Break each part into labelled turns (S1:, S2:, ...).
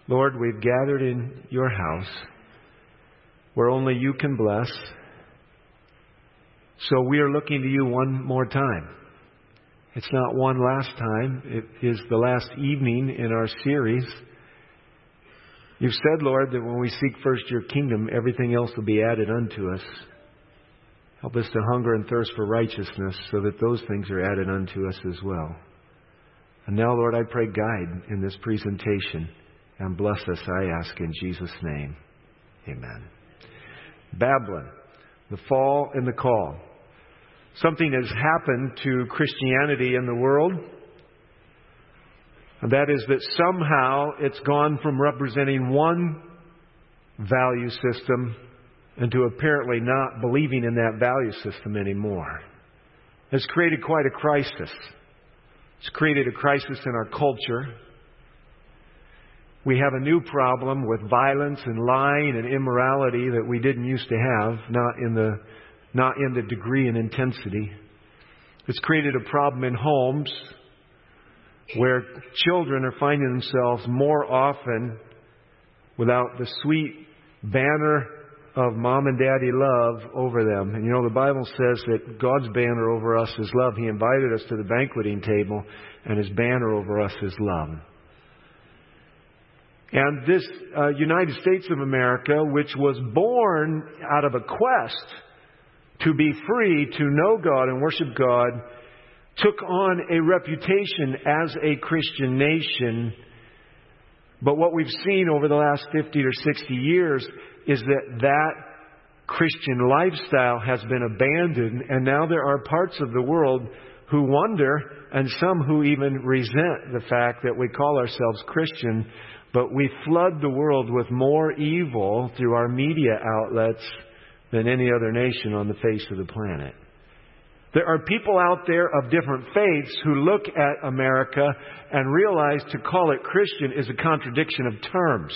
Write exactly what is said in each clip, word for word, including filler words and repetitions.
S1: Lord, we've gathered in your house where only you can bless. So we are looking to you one more time. It's not one last time. It is the last evening in our series. You've said, Lord, that when we seek first your kingdom, everything else will be added unto us. Help us to hunger and thirst for righteousness so that those things are added unto us as well. And now, Lord, I pray guide in this presentation and bless us, I ask in Jesus' name. Amen. Babylon, the fall and the call. Something has happened to Christianity in the world. And that is that somehow it's gone from representing one value system into apparently not believing in that value system anymore. It's created quite a crisis. It's created a crisis in our culture. We have a new problem with violence and lying and immorality that we didn't used to have, not in the not in the degree and intensity. It's created a problem in homes where children are finding themselves more often without the sweet banner of mom and daddy love over them. And you know, the Bible says that God's banner over us is love. He invited us to the banqueting table, and His banner over us is love. And this uh, United States of America, which was born out of a quest to be free, to know God and worship God, took on a reputation as a Christian nation. But what we've seen over the last fifty or sixty years is that that Christian lifestyle has been abandoned, and now there are parts of the world who wonder, and some who even resent the fact that we call ourselves Christian, but we flood the world with more evil through our media outlets than any other nation on the face of the planet. There are people out there of different faiths who look at America and realize to call it Christian is a contradiction of terms.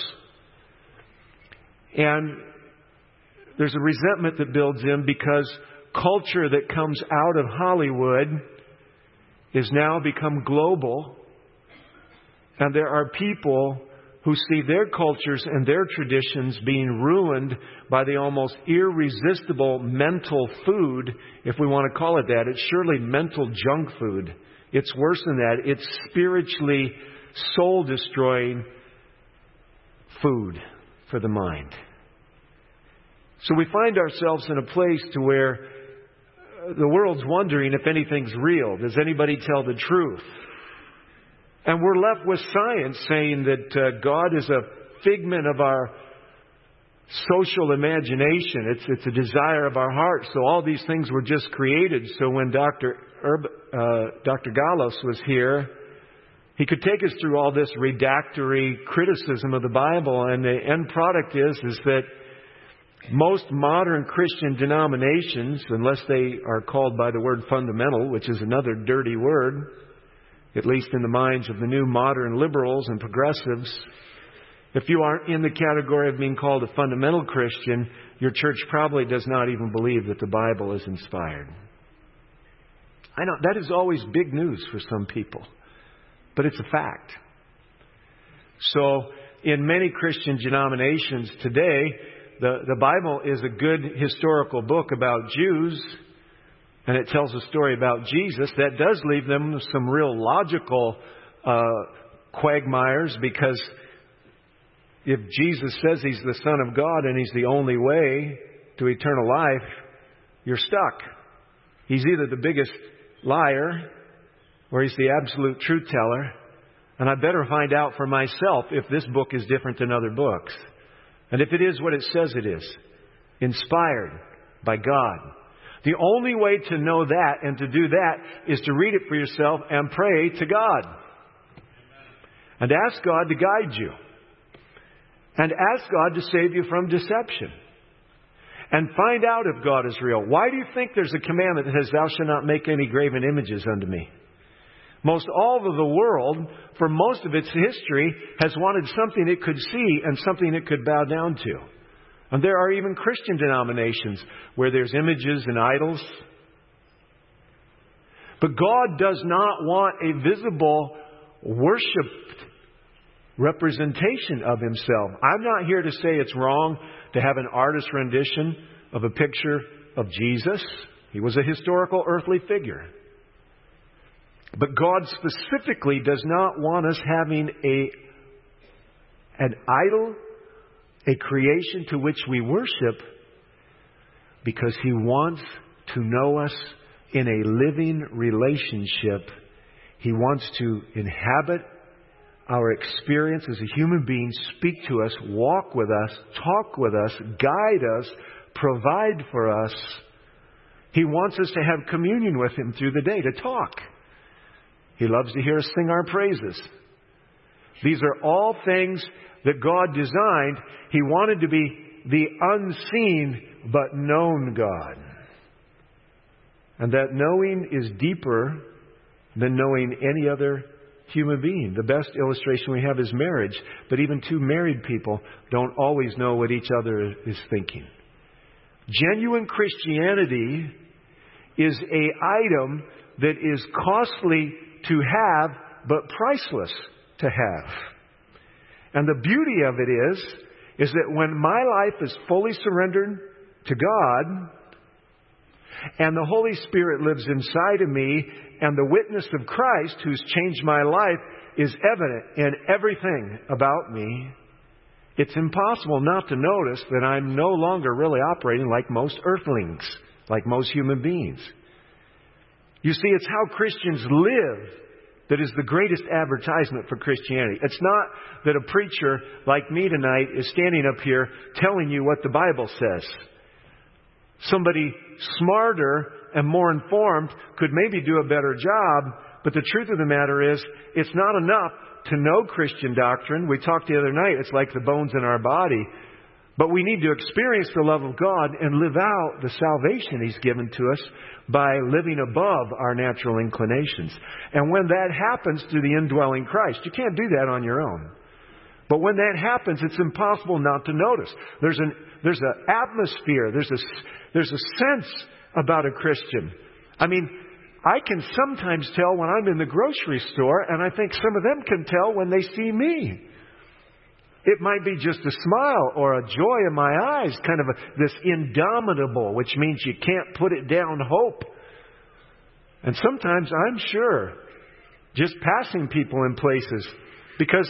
S1: And there's a resentment that builds in because culture that comes out of Hollywood is now become global. And there are people who see their cultures and their traditions being ruined by the almost irresistible mental food, if we want to call it that. It's surely mental junk food. It's worse than that. It's spiritually soul-destroying food for the mind. So we find ourselves in a place to where the world's wondering if anything's real. Does anybody tell the truth? And we're left with science saying that uh, God is a figment of our social imagination. It's, it's a desire of our heart. So all these things were just created. So when Doctor Herb, uh, Doctor Gallos was here, he could take us through all this redactory criticism of the Bible. And the end product is, is that most modern Christian denominations, unless they are called by the word fundamental, which is another dirty word, at least in the minds of the new modern liberals and progressives, if you aren't in the category of being called a fundamental Christian, your church probably does not even believe that the Bible is inspired. I know that is always big news for some people, but it's a fact. So in many Christian denominations today, the, the Bible is a good historical book about Jews, and it tells a story about Jesus. That does leave them some real logical uh, quagmires, because if Jesus says He's the Son of God and He's the only way to eternal life, you're stuck. He's either the biggest liar or He's the absolute truth teller. And I better find out for myself if this book is different than other books. And if it is what it says it is, inspired by God. The only way to know that and to do that is to read it for yourself and pray to God. And ask God to guide you. And ask God to save you from deception. And find out if God is real. Why do you think there's a commandment that says, "Thou shalt not make any graven images unto me"? Most all of the world, for most of its history, has wanted something it could see and something it could bow down to. And there are even Christian denominations where there's images and idols. But God does not want a visible worship representation of Himself. I'm not here to say it's wrong to have an artist's rendition of a picture of Jesus. He was a historical earthly figure. But God specifically does not want us having a an idol, a creation to which we worship, because He wants to know us in a living relationship. He wants to inhabit our experience as a human being, speak to us, walk with us, talk with us, guide us, provide for us. He wants us to have communion with Him through the day, to talk. He loves to hear us sing our praises. These are all things that God designed. He wanted to be the unseen but known God. And that knowing is deeper than knowing any other human being. The best illustration we have is marriage. But even two married people don't always know what each other is thinking. Genuine Christianity is an item that is costly to have, but priceless to have. And the beauty of it is, is that when my life is fully surrendered to God, and the Holy Spirit lives inside of me, and the witness of Christ, who's changed my life, is evident in everything about me, it's impossible not to notice that I'm no longer really operating like most earthlings, like most human beings. You see, it's how Christians live that is the greatest advertisement for Christianity. It's not that a preacher like me tonight is standing up here telling you what the Bible says. Somebody smarter and more informed could maybe do a better job, but the truth of the matter is, it's not enough to know Christian doctrine. We talked the other night, it's like the bones in our body. But we need to experience the love of God and live out the salvation He's given to us by living above our natural inclinations. And when that happens through the indwelling Christ, you can't do that on your own. But when that happens, it's impossible not to notice. There's an there's an atmosphere, there's a there's a sense about a Christian. I mean, I can sometimes tell when I'm in the grocery store, and I think some of them can tell when they see me. It might be just a smile or a joy in my eyes, kind of a, this indomitable, which means you can't put it down hope. And sometimes I'm sure just passing people in places, because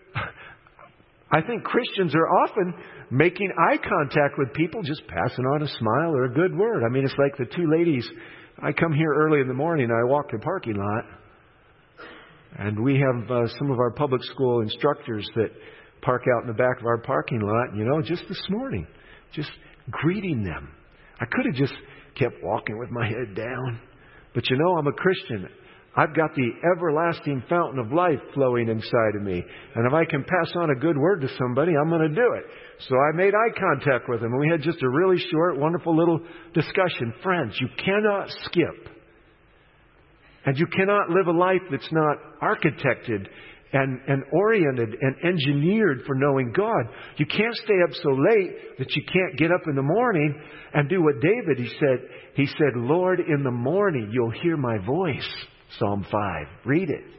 S1: I think Christians are often making eye contact with people, just passing on a smile or a good word. I mean, it's like the two ladies. I come here early in the morning, I walk the parking lot, and we have uh, some of our public school instructors that park out in the back of our parking lot, you know, just this morning, just greeting them. I could have just kept walking with my head down. But you know, I'm a Christian. I've got the everlasting fountain of life flowing inside of me. And if I can pass on a good word to somebody, I'm going to do it. So I made eye contact with them, and we had just a really short, wonderful little discussion. Friends, you cannot skip. And you cannot live a life that's not architected And, and oriented and engineered for knowing God. You can't stay up so late that you can't get up in the morning and do what David, he said, he said, Lord, in the morning you'll hear my voice. Psalm five. Read it.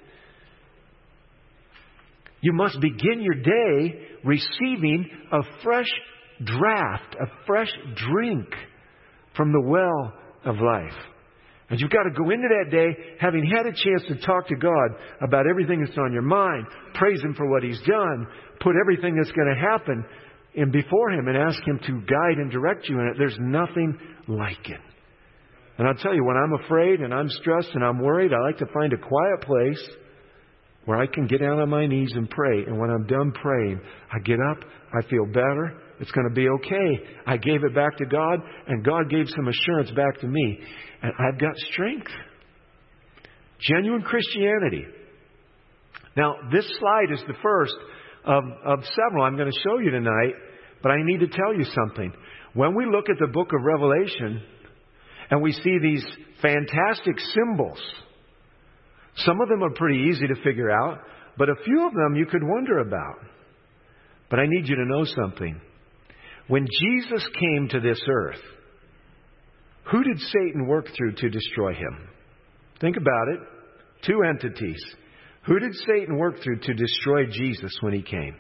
S1: You must begin your day receiving a fresh draft, a fresh drink from the well of life. And you've got to go into that day having had a chance to talk to God about everything that's on your mind, praise Him for what He's done, put everything that's going to happen in before Him and ask Him to guide and direct you in it. There's nothing like it. And I'll tell you, when I'm afraid and I'm stressed and I'm worried, I like to find a quiet place where I can get down on my knees and pray. And when I'm done praying, I get up, I feel better. It's going to be okay. I gave it back to God, and God gave some assurance back to me. And I've got strength. Genuine Christianity. Now, this slide is the first of, of several I'm going to show you tonight, but I need to tell you something. When we look at the book of Revelation, and we see these fantastic symbols, some of them are pretty easy to figure out, but a few of them you could wonder about. But I need you to know something. When Jesus came to this earth, who did Satan work through to destroy Him? Think about it. Two entities. Who did Satan work through to destroy Jesus when he came?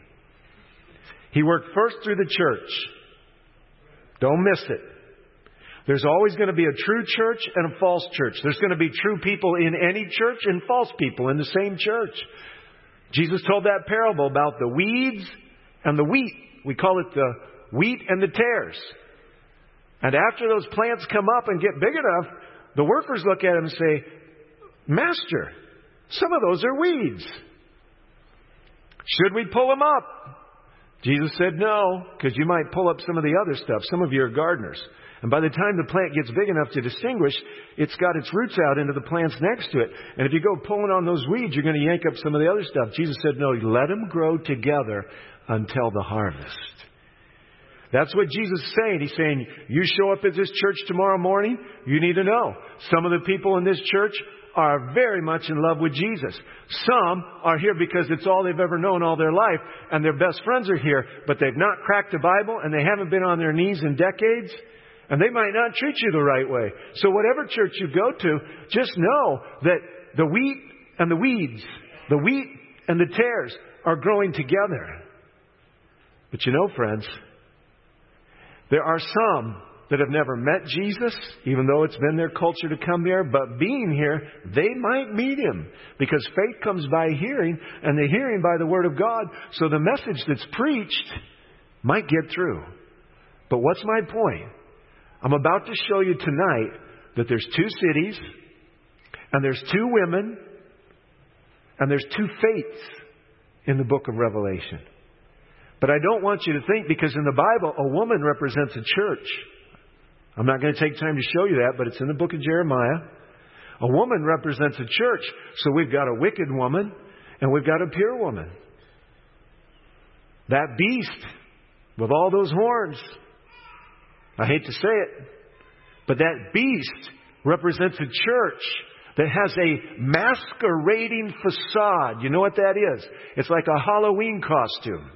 S1: He worked first through the church. Don't miss it. There's always going to be a true church and a false church. There's going to be true people in any church and false people in the same church. Jesus told that parable about the weeds and the wheat. We call it the wheat and the tares. And after those plants come up and get big enough, the workers look at him and say, Master, some of those are weeds. Should we pull them up? Jesus said no, because you might pull up some of the other stuff. Some of you are gardeners. And by the time the plant gets big enough to distinguish, it's got its roots out into the plants next to it. And if you go pulling on those weeds, you're going to yank up some of the other stuff. Jesus said, no, let them grow together until the harvest. That's what Jesus is saying. He's saying, you show up at this church tomorrow morning, you need to know. Some of the people in this church are very much in love with Jesus. Some are here because it's all they've ever known all their life, and their best friends are here, but they've not cracked the Bible, and they haven't been on their knees in decades. And they might not treat you the right way. So whatever church you go to, just know that the wheat and the weeds, the wheat and the tares are growing together. But you know, friends, there are some that have never met Jesus, even though it's been their culture to come here. But being here, they might meet Him. Because faith comes by hearing, and the hearing by the Word of God. So the message that's preached might get through. But what's my point? I'm about to show you tonight that there's two cities, and there's two women, and there's two faiths in the book of Revelation. But I don't want you to think, because in the Bible, a woman represents a church. I'm not going to take time to show you that, but it's in the book of Jeremiah. A woman represents a church. So we've got a wicked woman, and we've got a pure woman. That beast with all those horns, I hate to say it, but that beast represents a church that has a masquerading facade. You know what that is? It's like a Halloween costume.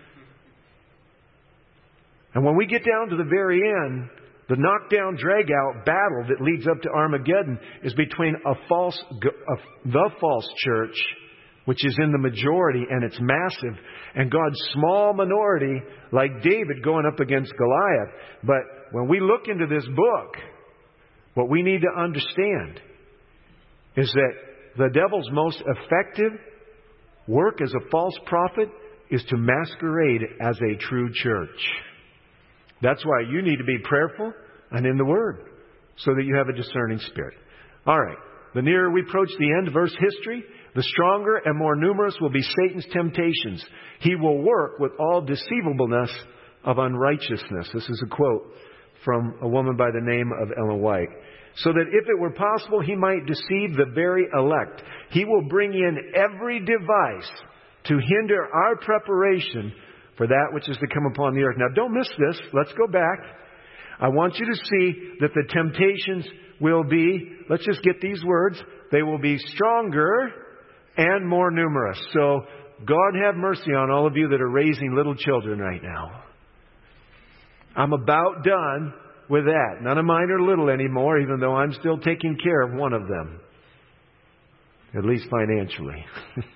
S1: And when we get down to the very end, the knockdown, drag-out battle that leads up to Armageddon is between a false, a, the false church, which is in the majority, and it's massive, and God's small minority, like David going up against Goliath. But when we look into this book, what we need to understand is that the devil's most effective work as a false prophet is to masquerade as a true church. That's why you need to be prayerful and in the Word, so that you have a discerning spirit. All right. The nearer we approach the end of Earth's history, the stronger and more numerous will be Satan's temptations. He will work with all deceivableness of unrighteousness. This is a quote from a woman by the name of Ellen White. So that if it were possible, he might deceive the very elect. He will bring in every device to hinder our preparation for that which is to come upon the earth. Now, don't miss this. Let's go back. I want you to see that the temptations will be, let's just get these words, they will be stronger and more numerous. So, God have mercy on all of you that are raising little children right now. I'm about done with that. None of mine are little anymore, even though I'm still taking care of one of them. At least financially.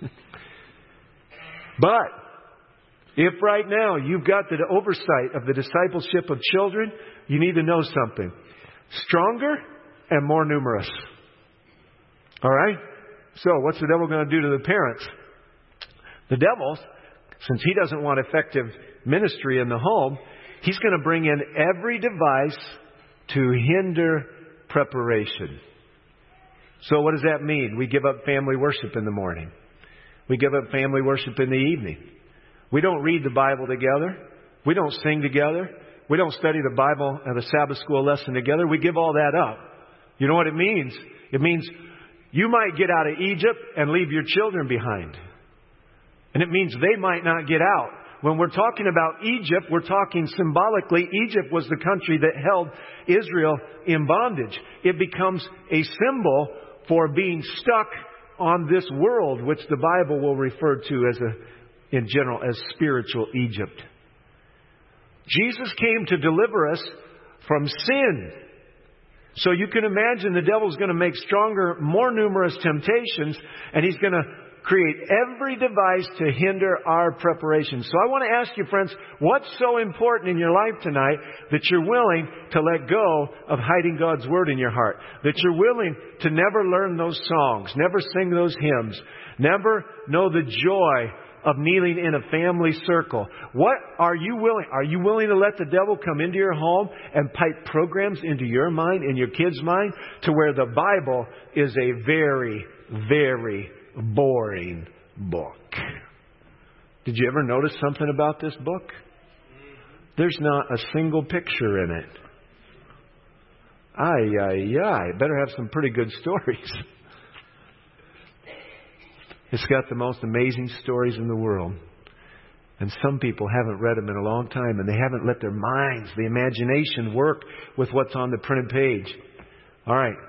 S1: But if right now you've got the oversight of the discipleship of children, you need to know something. Stronger and more numerous. All right? So what's the devil going to do to the parents? The devil, since he doesn't want effective ministry in the home, he's going to bring in every device to hinder preparation. So what does that mean? We give up family worship in the morning. We give up family worship in the evening. We don't read the Bible together. We don't sing together. We don't study the Bible and the Sabbath school lesson together. We give all that up. You know what it means? It means you might get out of Egypt and leave your children behind. And it means they might not get out. When we're talking about Egypt, we're talking symbolically. Egypt was the country that held Israel in bondage. It becomes a symbol for being stuck on this world, which the Bible will refer to as a, in general, as spiritual Egypt. Jesus came to deliver us from sin. So you can imagine the devil's going to make stronger, more numerous temptations, and he's going to create every device to hinder our preparation. So I want to ask you, friends, what's so important in your life tonight that you're willing to let go of hiding God's Word in your heart? That you're willing to never learn those songs, never sing those hymns, never know the joy of kneeling in a family circle. What are you willing? Are you willing to let the devil come into your home and pipe programs into your mind and your kids' mind to where the Bible is a very, very boring book? Did you ever notice something about this book? There's not a single picture in it. Ay, ay, ay. Better have some pretty good stories. It's got the most amazing stories in the world. And some people haven't read them in a long time, and they haven't let their minds, the imagination, work with what's on the printed page. All right.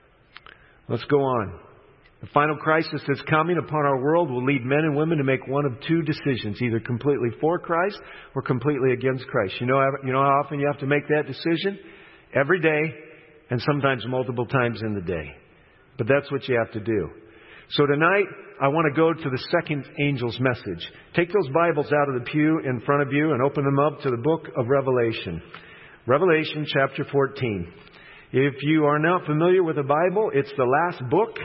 S1: Let's go on. The final crisis that's coming upon our world will lead men and women to make one of two decisions, either completely for Christ or completely against Christ. You know, you know how often you have to make that decision? Every day, and sometimes multiple times in the day. But that's what you have to do. So tonight, I want to go to the second angel's message. Take those Bibles out of the pew in front of you and open them up to the book of Revelation. Revelation chapter fourteen. If you are not familiar with the Bible, it's the last book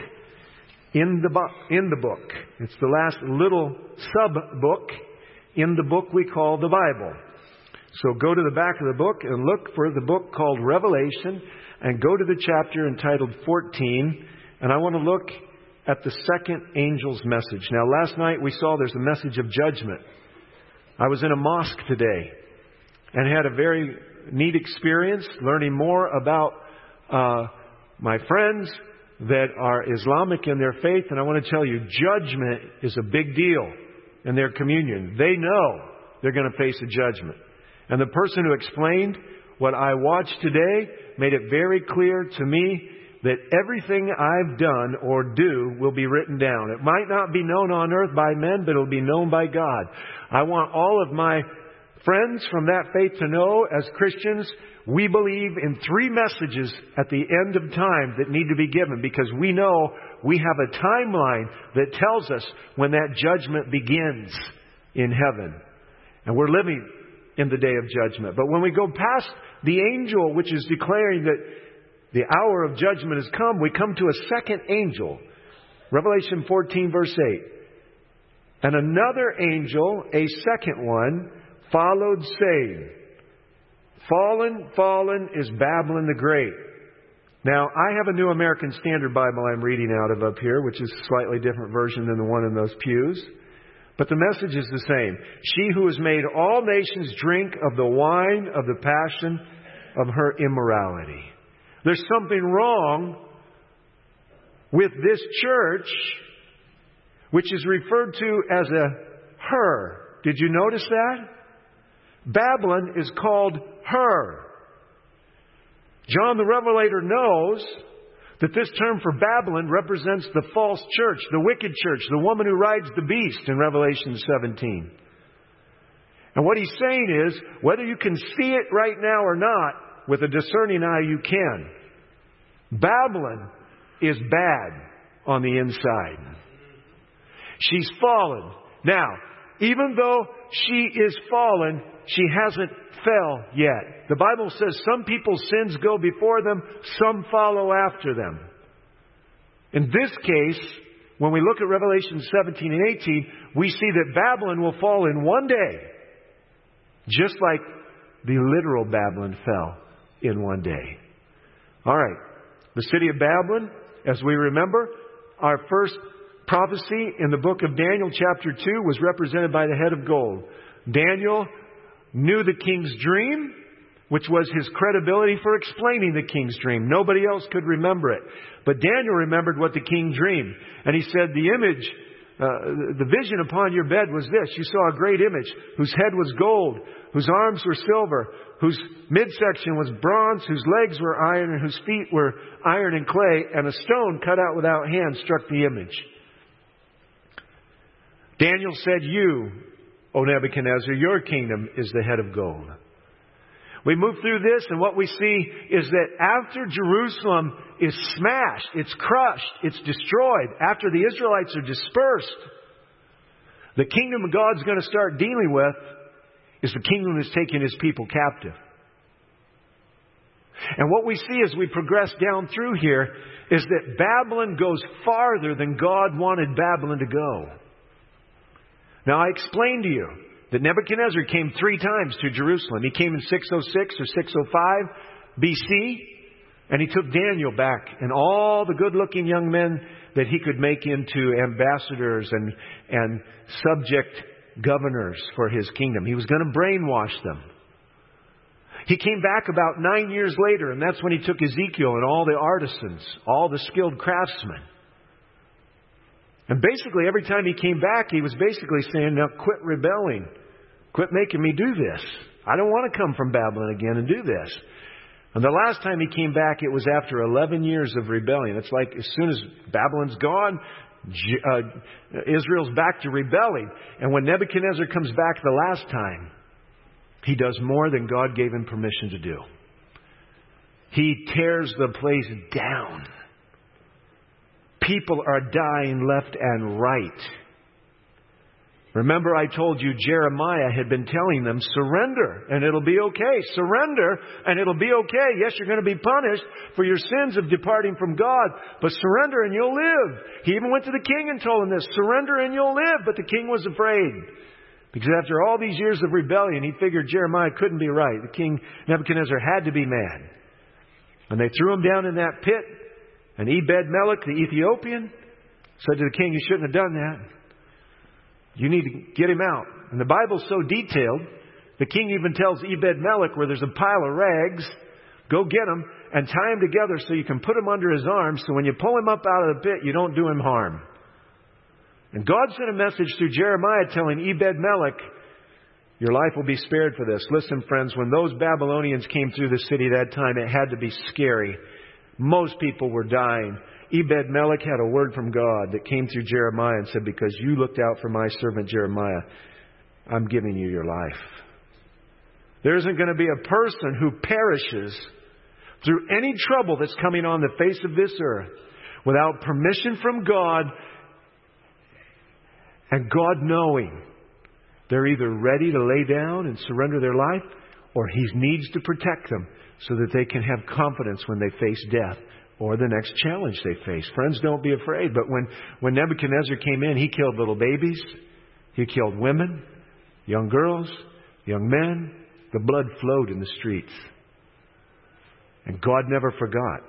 S1: in the, bu- in the book. It's the last little sub-book in the book we call the Bible. So go to the back of the book and look for the book called Revelation and go to the chapter entitled fourteen. And I want to look at the second angel's message. Now, last night we saw there's a message of judgment. I was in a mosque today and had a very neat experience learning more about uh, my friends that are Islamic in their faith. And I want to tell you, judgment is a big deal in their communion. They know they're going to face a judgment. And the person who explained what I watched today made it very clear to me that everything I've done or do will be written down. It might not be known on earth by men, but it will be known by God. I want all of my friends from that faith to know, as Christians, we believe in three messages at the end of time that need to be given, because we know we have a timeline that tells us when that judgment begins in heaven. And we're living in the day of judgment. But when we go past the angel, which is declaring that the hour of judgment has come, we come to a second angel. Revelation fourteen verse eight. And another angel, a second one, followed saying, Fallen, fallen is Babylon the Great. Now, I have a New American Standard Bible I'm reading out of up here, which is a slightly different version than the one in those pews. But the message is the same. She who has made all nations drink of the wine of the passion of her immorality. There's something wrong with this church, which is referred to as a her. Did you notice that? Babylon is called her. John the Revelator knows that this term for Babylon represents the false church, the wicked church, the woman who rides the beast in Revelation seventeen. And what he's saying is, whether you can see it right now or not, with a discerning eye you can. Babylon is bad on the inside. She's fallen. Now, even though she is fallen, she hasn't fell yet. The Bible says some people's sins go before them, some follow after them. In this case, when we look at Revelation seventeen and eighteen, we see that Babylon will fall in one day, just like the literal Babylon fell in one day. All right. The city of Babylon, as we remember, our first prophecy in the book of Daniel chapter two was represented by the head of gold. Daniel knew the king's dream, which was his credibility for explaining the king's dream. Nobody else could remember it. But Daniel remembered what the king dreamed. And he said, the image, uh, the vision upon your bed was this. You saw a great image whose head was gold, whose arms were silver, whose midsection was bronze, whose legs were iron, and whose feet were iron and clay, and a stone cut out without hands struck the image. Daniel said, you, O Nebuchadnezzar, your kingdom is the head of gold. We move through this, and what we see is that after Jerusalem is smashed, it's crushed, it's destroyed, after the Israelites are dispersed, the kingdom of God's going to start dealing with is the kingdom that's taking His people captive. And what we see as we progress down through here is that Babylon goes farther than God wanted Babylon to go. Now, I explained to you that Nebuchadnezzar came three times to Jerusalem. He came in six oh six or six oh five B C, and he took Daniel back and all the good-looking young men that he could make into ambassadors and, and subject governors for his kingdom. He was going to brainwash them. He came back about nine years later, and that's when he took Ezekiel and all the artisans, all the skilled craftsmen. And basically, every time he came back, he was basically saying, now quit rebelling. Quit making me do this. I don't want to come from Babylon again and do this. And the last time he came back, it was after eleven years of rebellion. It's like as soon as Babylon's gone, uh, Israel's back to rebelling. And when Nebuchadnezzar comes back the last time, he does more than God gave him permission to do. He tears the place down. People are dying left and right. Remember, I told you Jeremiah had been telling them, surrender and it'll be okay. Surrender and it'll be okay. Yes, you're going to be punished for your sins of departing from God, but surrender and you'll live. He even went to the king and told him this, surrender and you'll live. But the king was afraid. Because after all these years of rebellion, he figured Jeremiah couldn't be right. The king Nebuchadnezzar had to be mad. And they threw him down in that pit. And Ebed-Melech, the Ethiopian, said to the king, you shouldn't have done that. You need to get him out. And the Bible's so detailed, the king even tells Ebed-Melech where there's a pile of rags, go get him and tie him together so you can put him under his arms so when you pull him up out of the pit, you don't do him harm. And God sent a message through Jeremiah telling Ebed-Melech, your life will be spared for this. Listen, friends, when those Babylonians came through the city that time, it had to be scary. Most people were dying. Ebed-Melech had a word from God that came through Jeremiah and said, because you looked out for my servant Jeremiah, I'm giving you your life. There isn't going to be a person who perishes through any trouble that's coming on the face of this earth without permission from God and God knowing they're either ready to lay down and surrender their life or He needs to protect them so that they can have confidence when they face death or the next challenge they face. Friends, don't be afraid. But when, when Nebuchadnezzar came in, he killed little babies. He killed women, young girls, young men. The blood flowed in the streets. And God never forgot.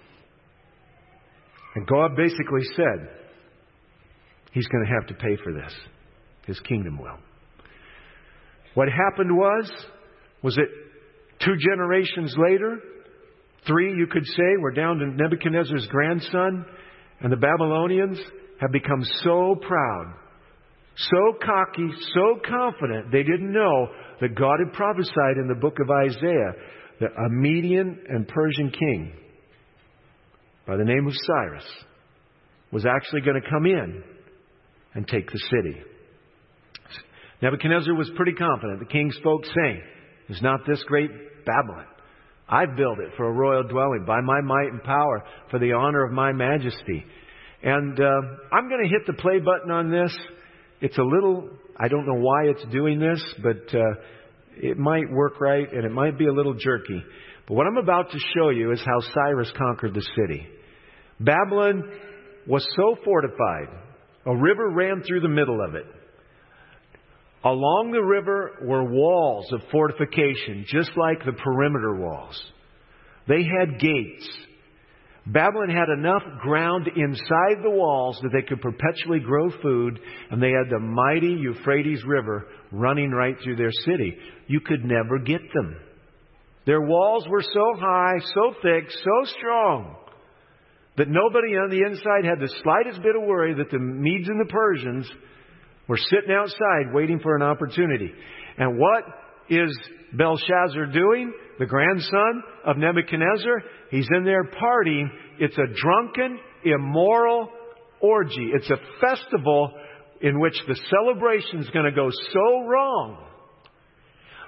S1: And God basically said, He's going to have to pay for this. His kingdom will. What happened was, was that two generations later, three you could say, we're down to Nebuchadnezzar's grandson, and the Babylonians have become so proud, so cocky, so confident, they didn't know that God had prophesied in the book of Isaiah that a Median and Persian king by the name of Cyrus was actually going to come in and take the city. Nebuchadnezzar was pretty confident. The king spoke, saying, is not this great Babylon? I've built it for a royal dwelling by my might and power for the honor of my majesty. And uh, I'm going to hit the play button on this. It's a little, I don't know why it's doing this, but uh, it might work right and it might be a little jerky. But what I'm about to show you is how Cyrus conquered the city. Babylon was so fortified. A river ran through the middle of it. Along the river were walls of fortification, just like the perimeter walls. They had gates. Babylon had enough ground inside the walls that they could perpetually grow food, and they had the mighty Euphrates River running right through their city. You could never get them. Their walls were so high, so thick, so strong, that nobody on the inside had the slightest bit of worry that the Medes and the Persians were sitting outside waiting for an opportunity. And what is Belshazzar doing? The grandson of Nebuchadnezzar? He's in there partying. It's a drunken, immoral orgy. It's a festival in which the celebration is going to go so wrong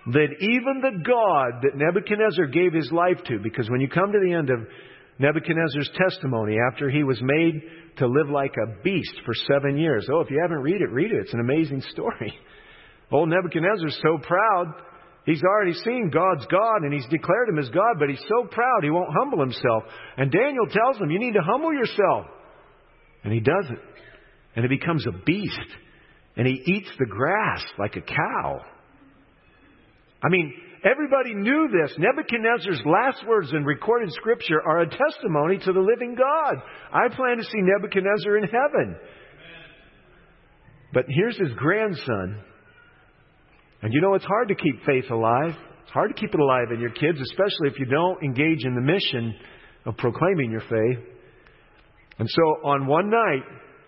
S1: that even the God that Nebuchadnezzar gave his life to, because when you come to the end of Nebuchadnezzar's testimony, after he was made to live like a beast for seven years. Oh, if you haven't read it, read it. It's an amazing story. Old Nebuchadnezzar's so proud. He's already seen God's God and he's declared him as God, but he's so proud he won't humble himself. And Daniel tells him, you need to humble yourself. And he does it. And he becomes a beast. And he eats the grass like a cow. I mean, everybody knew this. Nebuchadnezzar's last words in recorded Scripture are a testimony to the living God. I plan to see Nebuchadnezzar in heaven. But here's his grandson. And you know, it's hard to keep faith alive. It's hard to keep it alive in your kids, especially if you don't engage in the mission of proclaiming your faith. And so on one night,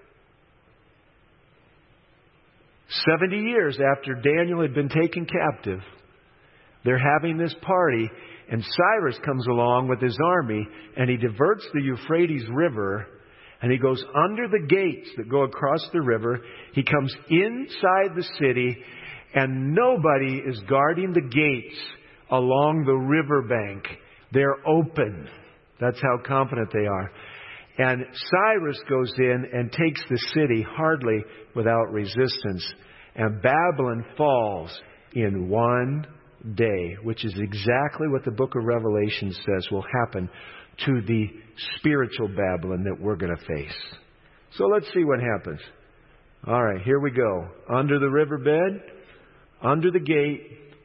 S1: seventy years after Daniel had been taken captive, they're having this party, and Cyrus comes along with his army, and he diverts the Euphrates River, and he goes under the gates that go across the river. He comes inside the city, and nobody is guarding the gates along the riverbank. They're open. That's how confident they are. And Cyrus goes in and takes the city hardly without resistance. And Babylon falls in one day, which is exactly what the book of Revelation says will happen to the spiritual Babylon that we're going to face. So let's see what happens. All right, here we go. Under the riverbed, under the gate,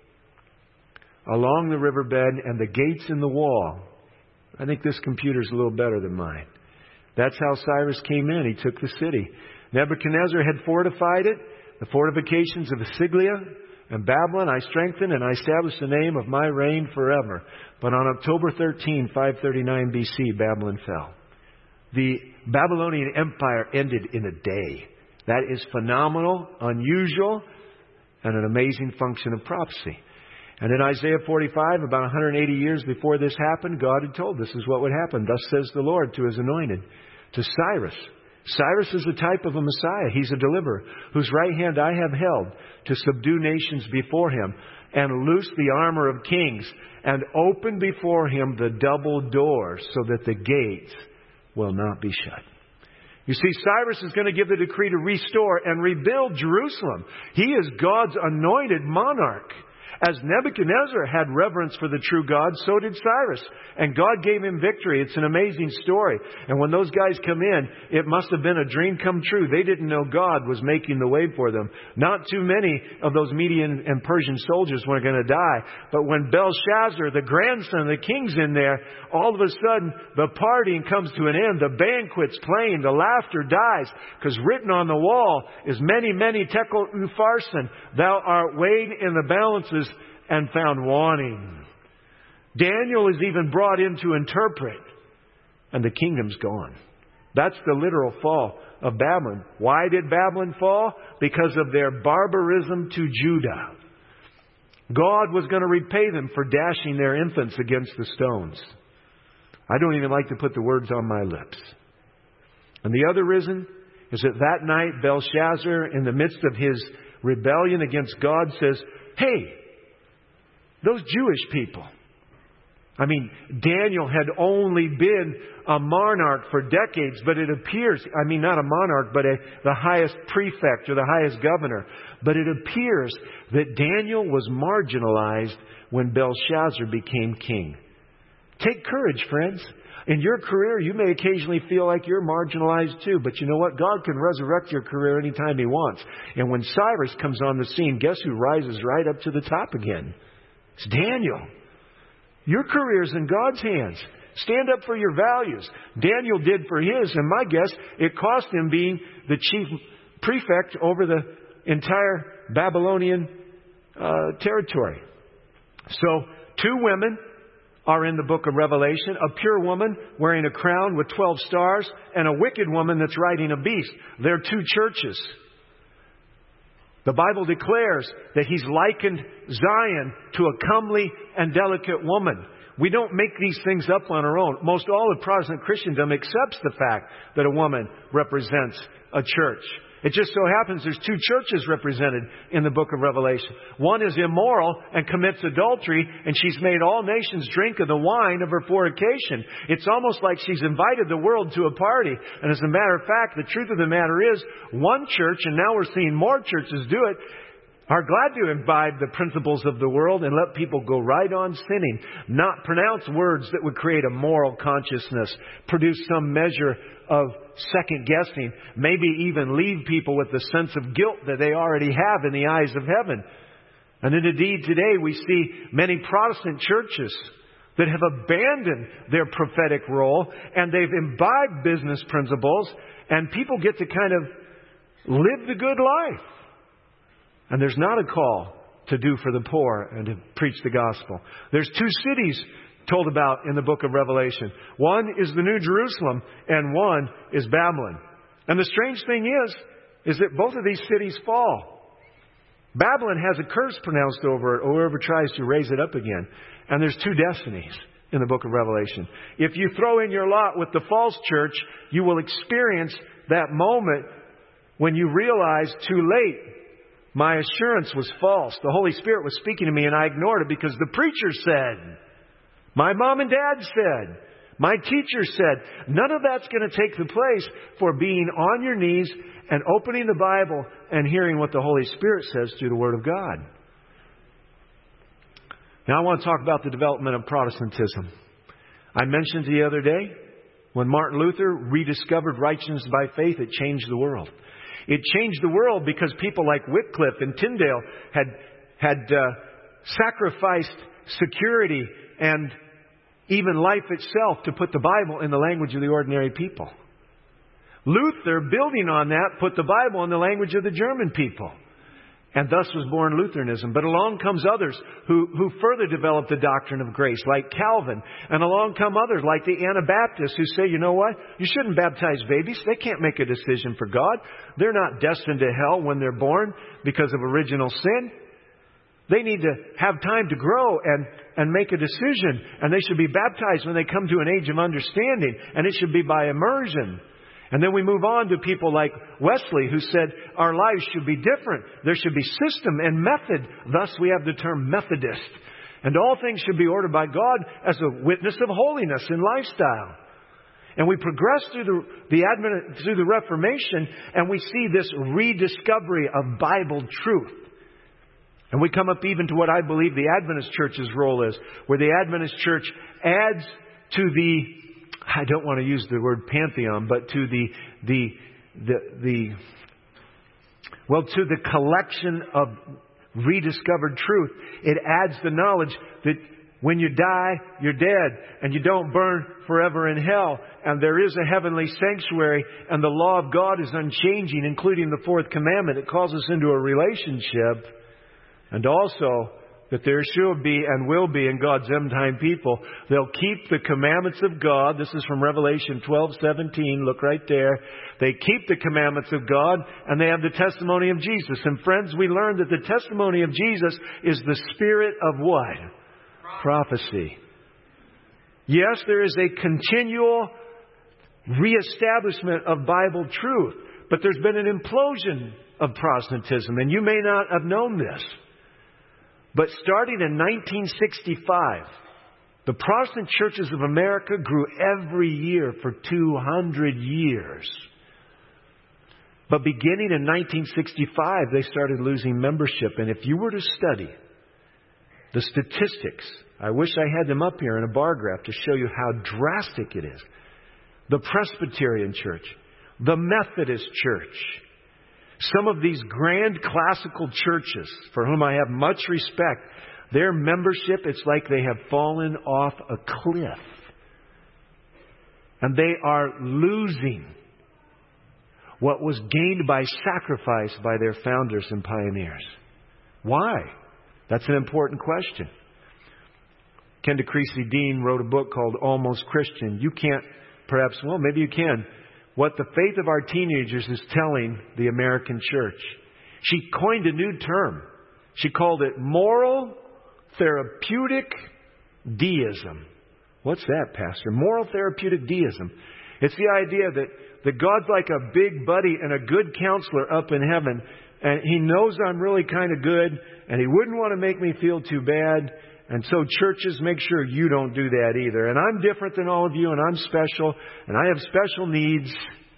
S1: along the riverbed, and the gates in the wall. I think this computer's a little better than mine. That's how Cyrus came in. He took the city. Nebuchadnezzar had fortified it, the fortifications of Asiglia and Babylon. I strengthened and I established the name of my reign forever. But on October thirteenth, five thirty-nine B C, Babylon fell. The Babylonian Empire ended in a day. That is phenomenal, unusual, and an amazing function of prophecy. And in Isaiah forty-five, about one hundred eighty years before this happened, God had told this is what would happen. Thus says the Lord to His anointed, to Cyrus. Cyrus is a type of a Messiah. He's a deliverer, whose right hand I have held to subdue nations before him and loose the armor of kings and open before him the double doors so that the gates will not be shut. You see, Cyrus is going to give the decree to restore and rebuild Jerusalem. He is God's anointed monarch. As Nebuchadnezzar had reverence for the true God, so did Cyrus. And God gave him victory. It's an amazing story. And when those guys come in, it must have been a dream come true. They didn't know God was making the way for them. Not too many of those Median and Persian soldiers were going to die. But when Belshazzar, the grandson of the king's in there, all of a sudden the partying comes to an end. The banquet's playing. The laughter dies. Because written on the wall is many, many tekel upharsin. Thou art weighed in the balances and found wanting. Daniel is even brought in to interpret, and the kingdom's gone. That's the literal fall of Babylon. Why did Babylon fall? Because of their barbarism to Judah. God was going to repay them for dashing their infants against the stones. I don't even like to put the words on my lips. And the other reason is that that night Belshazzar, in the midst of his rebellion against God, says, hey, those Jewish people. I mean, Daniel had only been a monarch for decades, but it appears, I mean, not a monarch, but a, the highest prefect or the highest governor. But it appears that Daniel was marginalized when Belshazzar became king. Take courage, friends. In your career, you may occasionally feel like you're marginalized too. But you know what? God can resurrect your career anytime He wants. And when Cyrus comes on the scene, guess who rises right up to the top again? It's Daniel. Your career's in God's hands. Stand up for your values. Daniel did for his, and my guess, it cost him being the chief prefect over the entire Babylonian uh, territory. So, two women are in the book of Revelation. A pure woman wearing a crown with twelve stars, and a wicked woman that's riding a beast. They're two churches. The Bible declares that He's likened Zion to a comely and delicate woman. We don't make these things up on our own. Most all of Protestant Christendom accepts the fact that a woman represents a church. It just so happens there's two churches represented in the book of Revelation. One is immoral and commits adultery, and she's made all nations drink of the wine of her fornication. It's almost like she's invited the world to a party. And as a matter of fact, the truth of the matter is, one church, and now we're seeing more churches do it, are glad to imbibe the principles of the world and let people go right on sinning, not pronounce words that would create a moral consciousness, produce some measure of second guessing, maybe even leave people with the sense of guilt that they already have in the eyes of heaven. And indeed today we see many Protestant churches that have abandoned their prophetic role and they've imbibed business principles, and people get to kind of live the good life. And there's not a call to do for the poor and to preach the gospel. There's two cities told about in the book of Revelation. One is the New Jerusalem and one is Babylon. And the strange thing is, is that both of these cities fall. Babylon has a curse pronounced over it, or whoever tries to raise it up again. And there's two destinies in the book of Revelation. If you throw in your lot with the false church, you will experience that moment when you realize too late, my assurance was false. The Holy Spirit was speaking to me and I ignored it because the preacher said, my mom and dad said, my teacher said. None of that's going to take the place for being on your knees and opening the Bible and hearing what the Holy Spirit says through the Word of God. Now I want to talk about the development of Protestantism. I mentioned the other day when Martin Luther rediscovered righteousness by faith, it changed the world. It changed the world because people like Wycliffe and Tyndale had had uh, sacrificed security and even life itself to put the Bible in the language of the ordinary people. Luther, building on that, put the Bible in the language of the German people. And thus was born Lutheranism. But along comes others who, who further developed the doctrine of grace, like Calvin. And along come others like the Anabaptists who say, you know what? You shouldn't baptize babies. They can't make a decision for God. They're not destined to hell when they're born because of original sin. They need to have time to grow and, and make a decision. And they should be baptized when they come to an age of understanding. And it should be by immersion. And then we move on to people like Wesley, who said our lives should be different. There should be system and method. Thus we have the term Methodist. And all things should be ordered by God as a witness of holiness in lifestyle. And we progress through the, the Advent, through the Reformation, and we see this rediscovery of Bible truth. And we come up even to what I believe the Adventist Church's role is, where the Adventist Church adds to the, I don't want to use the word pantheon, but to the, the, the, the, well, to the collection of rediscovered truth. It adds the knowledge that when you die, you're dead and you don't burn forever in hell. And there is a heavenly sanctuary and the law of God is unchanging, including the fourth commandment. It calls us into a relationship. And also that there should be and will be in God's end-time people. They'll keep the commandments of God. This is from Revelation twelve seventeen. Look right there. They keep the commandments of God and they have the testimony of Jesus. And friends, we learned that the testimony of Jesus is the spirit of what? Prophecy. Yes, there is a continual reestablishment of Bible truth. But there's been an implosion of Protestantism. And you may not have known this. But starting in nineteen sixty-five, the Protestant churches of America grew every year for two hundred years. But beginning in nineteen sixty-five, they started losing membership. And if you were to study the statistics, I wish I had them up here in a bar graph to show you how drastic it is. The Presbyterian Church, the Methodist Church, some of these grand classical churches, for whom I have much respect, their membership, it's like they have fallen off a cliff. And they are losing what was gained by sacrifice by their founders and pioneers. Why? That's an important question. Ken DeCreasy Dean wrote a book called Almost Christian. You can't, perhaps, well, maybe you can. What the faith of our teenagers is telling the American church. She coined a new term. She called it moral therapeutic deism. What's that, Pastor? Moral therapeutic deism. It's the idea that that God's like a big buddy and a good counselor up in heaven. And He knows I'm really kind of good, and He wouldn't want to make me feel too bad. And so churches, make sure you don't do that either. And I'm different than all of you, and I'm special, and I have special needs.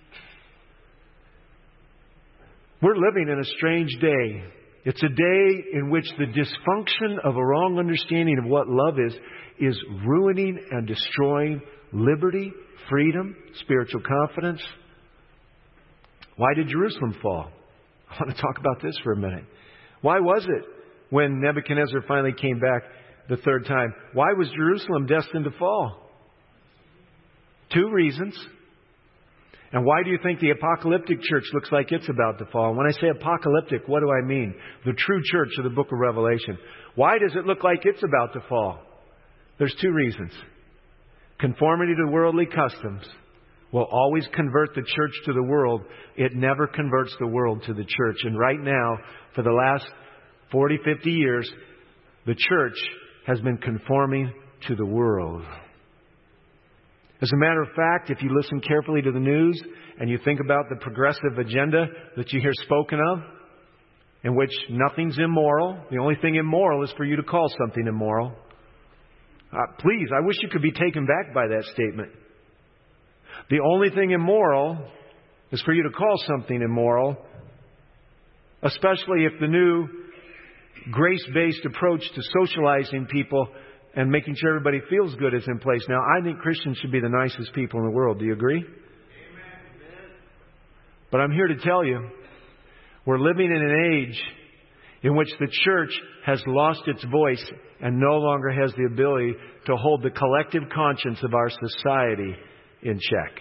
S1: We're living in a strange day. It's a day in which the dysfunction of a wrong understanding of what love is, is ruining and destroying liberty, freedom, spiritual confidence. Why did Jerusalem fall? I want to talk about this for a minute. Why was it when Nebuchadnezzar finally came back the third time? Why was Jerusalem destined to fall? Two reasons. And why do you think the apocalyptic church looks like it's about to fall? And when I say apocalyptic, what do I mean? The true church of the book of Revelation. Why does it look like it's about to fall? There's two reasons. Conformity to worldly customs will always convert the church to the world. It never converts the world to the church. And right now, for the last forty, fifty years, the church has been conforming to the world. As a matter of fact, if you listen carefully to the news and you think about the progressive agenda that you hear spoken of, in which nothing's immoral, the only thing immoral is for you to call something immoral. Uh, please, I wish you could be taken back by that statement. The only thing immoral is for you to call something immoral, especially if the new grace-based approach to socializing people and making sure everybody feels good is in place. Now, I think Christians should be the nicest people in the world. Do you agree? Amen. But I'm here to tell you, we're living in an age in which the church has lost its voice and no longer has the ability to hold the collective conscience of our society in check.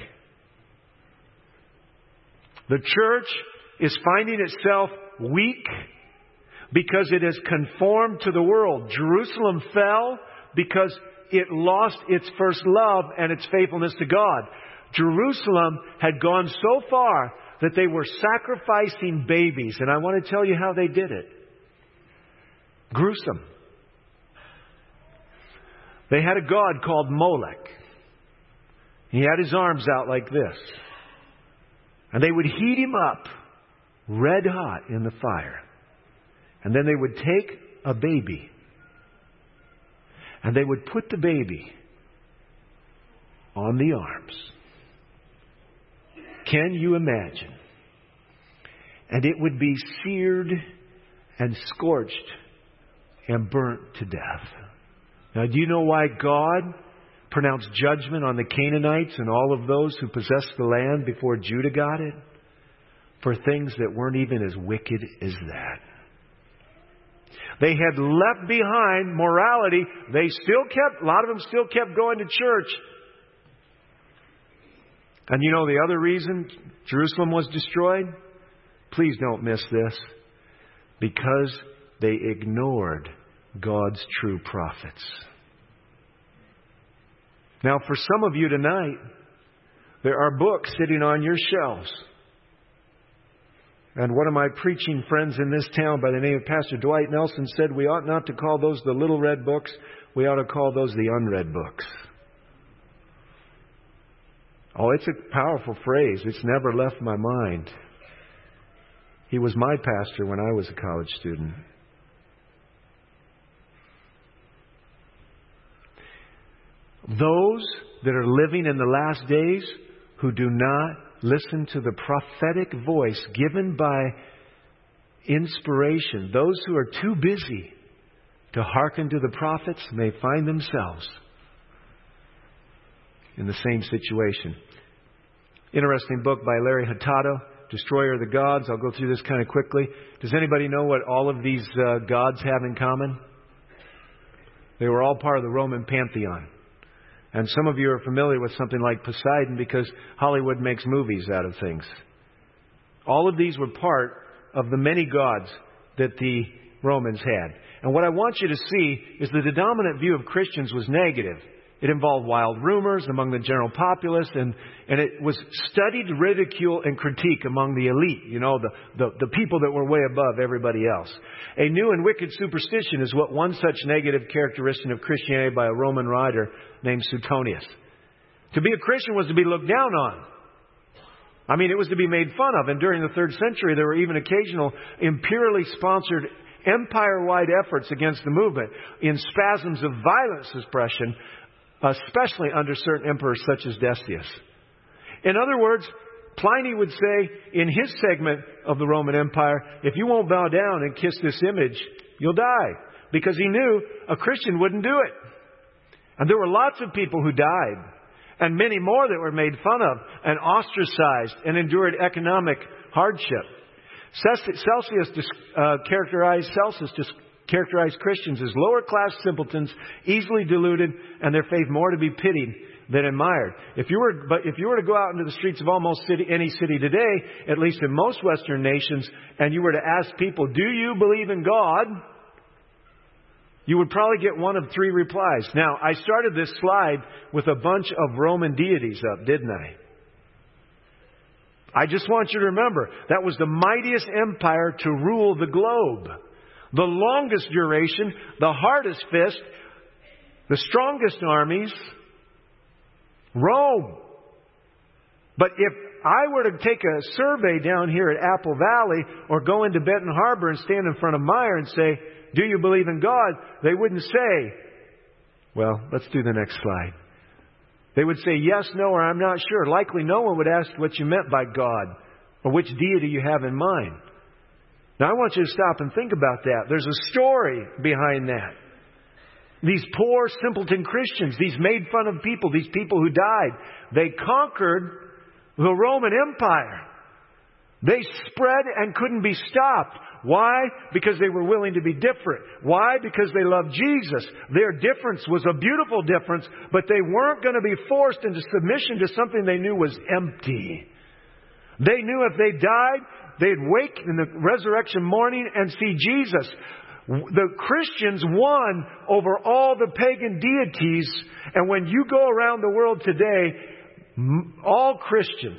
S1: The church is finding itself weak because it has conformed to the world. Jerusalem fell because it lost its first love and its faithfulness to God. Jerusalem had gone so far that they were sacrificing babies. And I want to tell you how they did it. Gruesome. They had a god called Molech. He had his arms out like this. And they would heat him up red hot in the fire. And then they would take a baby. And they would put the baby on the arms. Can you imagine? And it would be seared and scorched and burnt to death. Now, do you know why God pronounced judgment on the Canaanites and all of those who possessed the land before Judah got it? For things that weren't even as wicked as that. They had left behind morality. They still kept, a lot of them still kept going to church. And you know the other reason Jerusalem was destroyed? Please don't miss this. Because they ignored God's true prophets. Now, for some of you tonight, there are books sitting on your shelves. And one of my preaching friends in this town by the name of Pastor Dwight Nelson said we ought not to call those the little red books. We ought to call those the unread books. Oh, it's a powerful phrase. It's never left my mind. He was my pastor when I was a college student. Those that are living in the last days who do not listen to the prophetic voice given by inspiration, those who are too busy to hearken to the prophets may find themselves in the same situation. Interesting book by Larry Hurtado, Destroyer of the Gods. I'll go through this kind of quickly. Does anybody know what all of these uh, gods have in common? They were all part of the Roman pantheon. And some of you are familiar with something like Poseidon because Hollywood makes movies out of things. All of these were part of the many gods that the Romans had. And what I want you to see is that the dominant view of Christians was negative. It involved wild rumors among the general populace, and, and it was studied ridicule and critique among the elite, you know, the, the, the people that were way above everybody else. A new and wicked superstition is what one such negative characteristic of Christianity by a Roman writer named Suetonius. To be a Christian was to be looked down on. I mean, it was to be made fun of. And during the third century, there were even occasional imperially sponsored empire-wide efforts against the movement in spasms of violent suppression, especially under certain emperors such as Decius. In other words, Pliny would say in his segment of the Roman Empire, if you won't bow down and kiss this image, you'll die. Because he knew a Christian wouldn't do it. And there were lots of people who died. And many more that were made fun of and ostracized and endured economic hardship. Celsius uh, characterized Celsus characterized Christians as lower class simpletons, easily deluded, and their faith more to be pitied than admired. If you were, but if you were to go out into the streets of almost city, any city today, at least in most Western nations, and you were to ask people, "Do you believe in God?" you would probably get one of three replies. Now, I started this slide with a bunch of Roman deities up, didn't I? I just want you to remember, that was the mightiest empire to rule the globe. The longest duration, the hardest fist, the strongest armies, Rome. But if I were to take a survey down here at Apple Valley or go into Benton Harbor and stand in front of Meyer and say, "Do you believe in God?" they wouldn't say, well, let's do the next slide. They would say yes, no, or I'm not sure. Likely no one would ask what you meant by God or which deity you have in mind. Now I want you to stop and think about that. There's a story behind that. These poor simpleton Christians, these made fun of people, these people who died, they conquered the Roman Empire. They spread and couldn't be stopped. Why? Because they were willing to be different. Why? Because they loved Jesus. Their difference was a beautiful difference, but they weren't going to be forced into submission to something they knew was empty. They knew if they died, they'd wake in the resurrection morning and see Jesus. The Christians won over all the pagan deities. And when you go around the world today, all Christians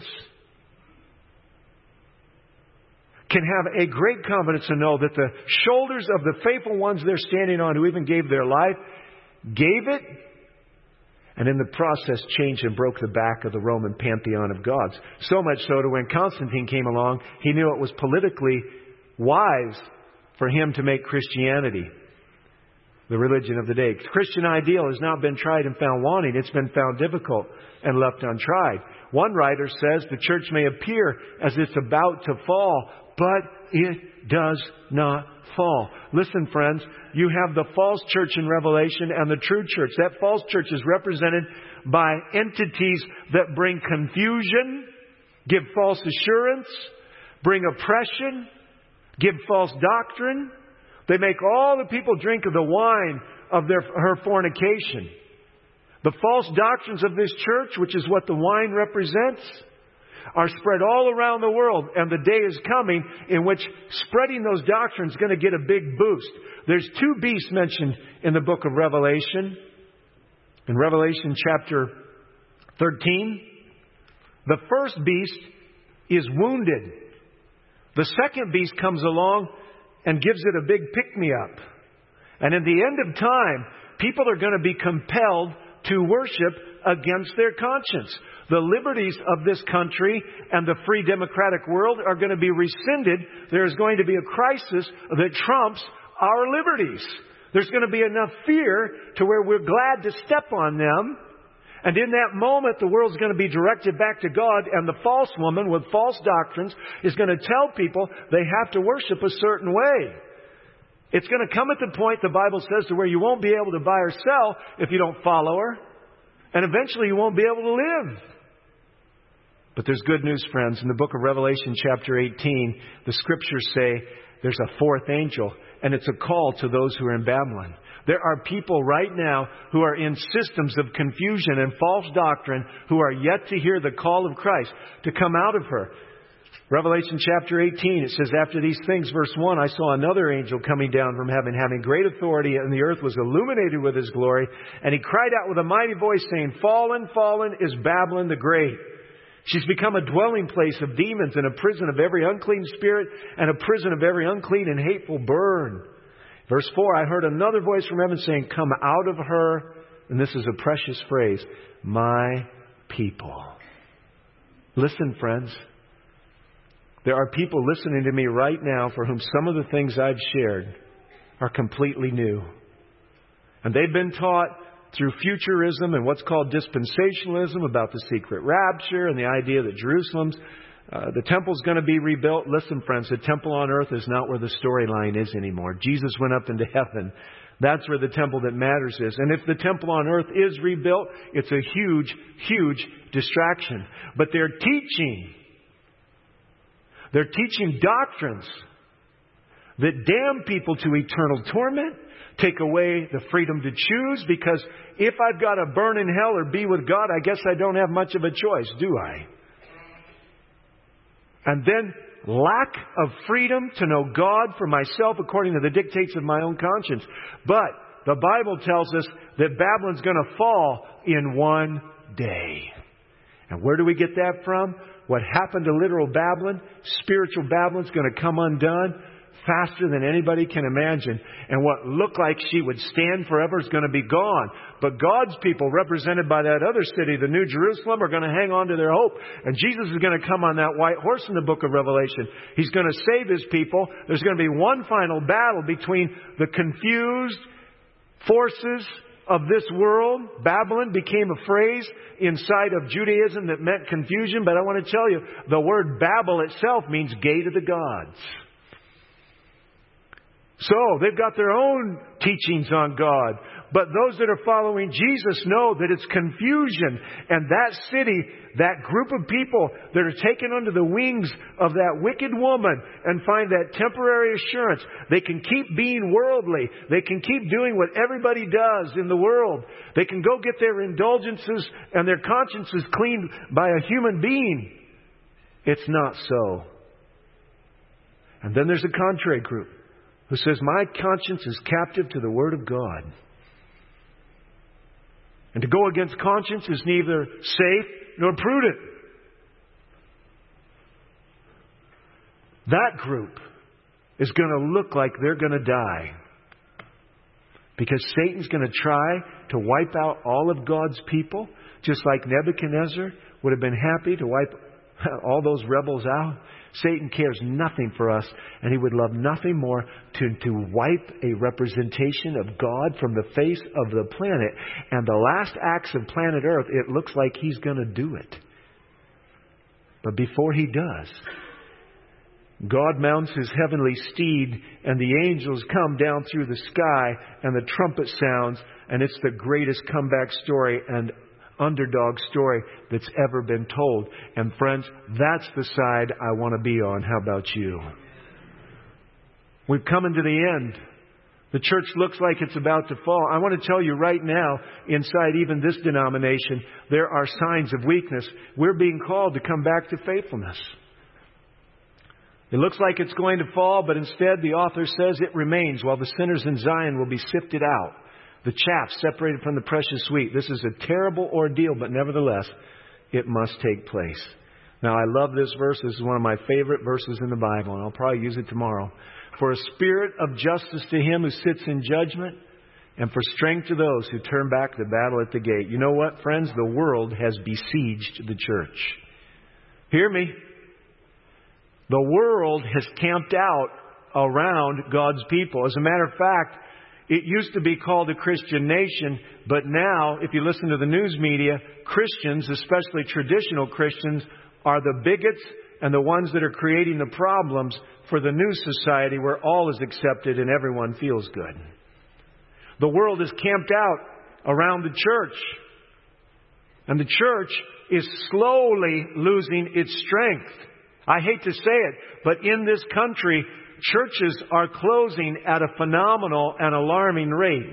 S1: can have a great confidence to know that the shoulders of the faithful ones they're standing on, who even gave their life, gave it, and in the process changed and broke the back of the Roman pantheon of gods. So much so that when Constantine came along, he knew it was politically wise for him to make Christianity the religion of the day. The Christian ideal has not been tried and found wanting. It's been found difficult and left untried. One writer says the church may appear as it's about to fall, but it does not fall. Listen, friends, you have the false church in Revelation and the true church. That false church is represented by entities that bring confusion, give false assurance, bring oppression, give false doctrine. They make all the people drink of the wine of their her fornication. The false doctrines of this church, which is what the wine represents, are spread all around the world. And the day is coming in which spreading those doctrines is going to get a big boost. There's two beasts mentioned in the book of Revelation. In Revelation chapter thirteen, the first beast is wounded. The second beast comes along and gives it a big pick-me-up. And in the end of time, people are going to be compelled to worship against their conscience. The liberties of this country and the free democratic world are going to be rescinded. There is going to be a crisis that trumps our liberties. There's going to be enough fear to where we're glad to step on them. And in that moment, the world's going to be directed back to God, and the false woman with false doctrines is going to tell people they have to worship a certain way. It's going to come at the point, the Bible says, to where you won't be able to buy or sell if you don't follow her. And eventually you won't be able to live. But there's good news, friends. In the book of Revelation chapter eighteen, the scriptures say there's a fourth angel, and it's a call to those who are in Babylon. There are people right now who are in systems of confusion and false doctrine who are yet to hear the call of Christ to come out of her. Revelation chapter eighteen, it says, after these things, verse one, I saw another angel coming down from heaven, having great authority, and the earth was illuminated with his glory. And he cried out with a mighty voice, saying, Fallen, fallen is Babylon the Great. She's become a dwelling place of demons and a prison of every unclean spirit and a prison of every unclean and hateful burn. Verse four, I heard another voice from heaven saying, Come out of her, and this is a precious phrase, my people. Listen, friends, There are people listening to me right now for whom some of the things I've shared are completely new. And they've been taught through futurism and what's called dispensationalism about the secret rapture and the idea that Jerusalem's, uh, the temple's going to be rebuilt. Listen, friends, the temple on earth is not where the storyline is anymore. Jesus went up into heaven. That's where the temple that matters is. And if the temple on earth is rebuilt, it's a huge, huge distraction. But they're teaching, they're teaching doctrines that damn people to eternal torment, take away the freedom to choose, because if I've got to burn in hell or be with God, I guess I don't have much of a choice, do I? And then lack of freedom to know God for myself according to the dictates of my own conscience. But the Bible tells us that Babylon's going to fall in one day. And where do we get that from? What happened to literal Babylon, spiritual Babylon's going to come undone faster than anybody can imagine. And what looked like she would stand forever is going to be gone. But God's people, represented by that other city, the New Jerusalem, are going to hang on to their hope. And Jesus is going to come on that white horse in the book of Revelation. He's going to save His people. There's going to be one final battle between the confused forces of this world. Babylon became a phrase inside of Judaism that meant confusion. But I want to tell you, the word Babel itself means gate of the gods. So they've got their own teachings on God. But those that are following Jesus know that it's confusion. And that city, that group of people that are taken under the wings of that wicked woman and find that temporary assurance, they can keep being worldly. They can keep doing what everybody does in the world. They can go get their indulgences and their consciences cleaned by a human being. It's not so. And then there's a contrary group who says, my conscience is captive to the Word of God. And to go against conscience is neither safe nor prudent. That group is going to look like they're going to die. Because Satan's going to try to wipe out all of God's people, just like Nebuchadnezzar would have been happy to wipe all those rebels out. Satan cares nothing for us, and he would love nothing more to, to wipe a representation of God from the face of the planet. And the last acts of planet Earth, it looks like he's going to do it. But before he does, God mounts His heavenly steed, and the angels come down through the sky, and the trumpet sounds, and it's the greatest comeback story and underdog story that's ever been told. And friends, that's the side I want to be on. How about you? We've come into the end. The church looks like it's about to fall. I want to tell you right now, inside even this denomination, there are signs of weakness. We're being called to come back to faithfulness. It looks like it's going to fall, but instead the author says it remains while the sinners in Zion will be sifted out. The chaff separated from the precious wheat. This is a terrible ordeal, but nevertheless, it must take place. Now, I love this verse. This is one of my favorite verses in the Bible, and I'll probably use it tomorrow. For a spirit of justice to him who sits in judgment, and for strength to those who turn back the battle at the gate. You know what, friends? The world has besieged the church. Hear me. The world has camped out around God's people. As a matter of fact, it used to be called a Christian nation, but now, if you listen to the news media, Christians, especially traditional Christians, are the bigots and the ones that are creating the problems for the new society where all is accepted and everyone feels good. The world is camped out around the church. And the church is slowly losing its strength. I hate to say it, but in this country, churches are closing at a phenomenal and alarming rate.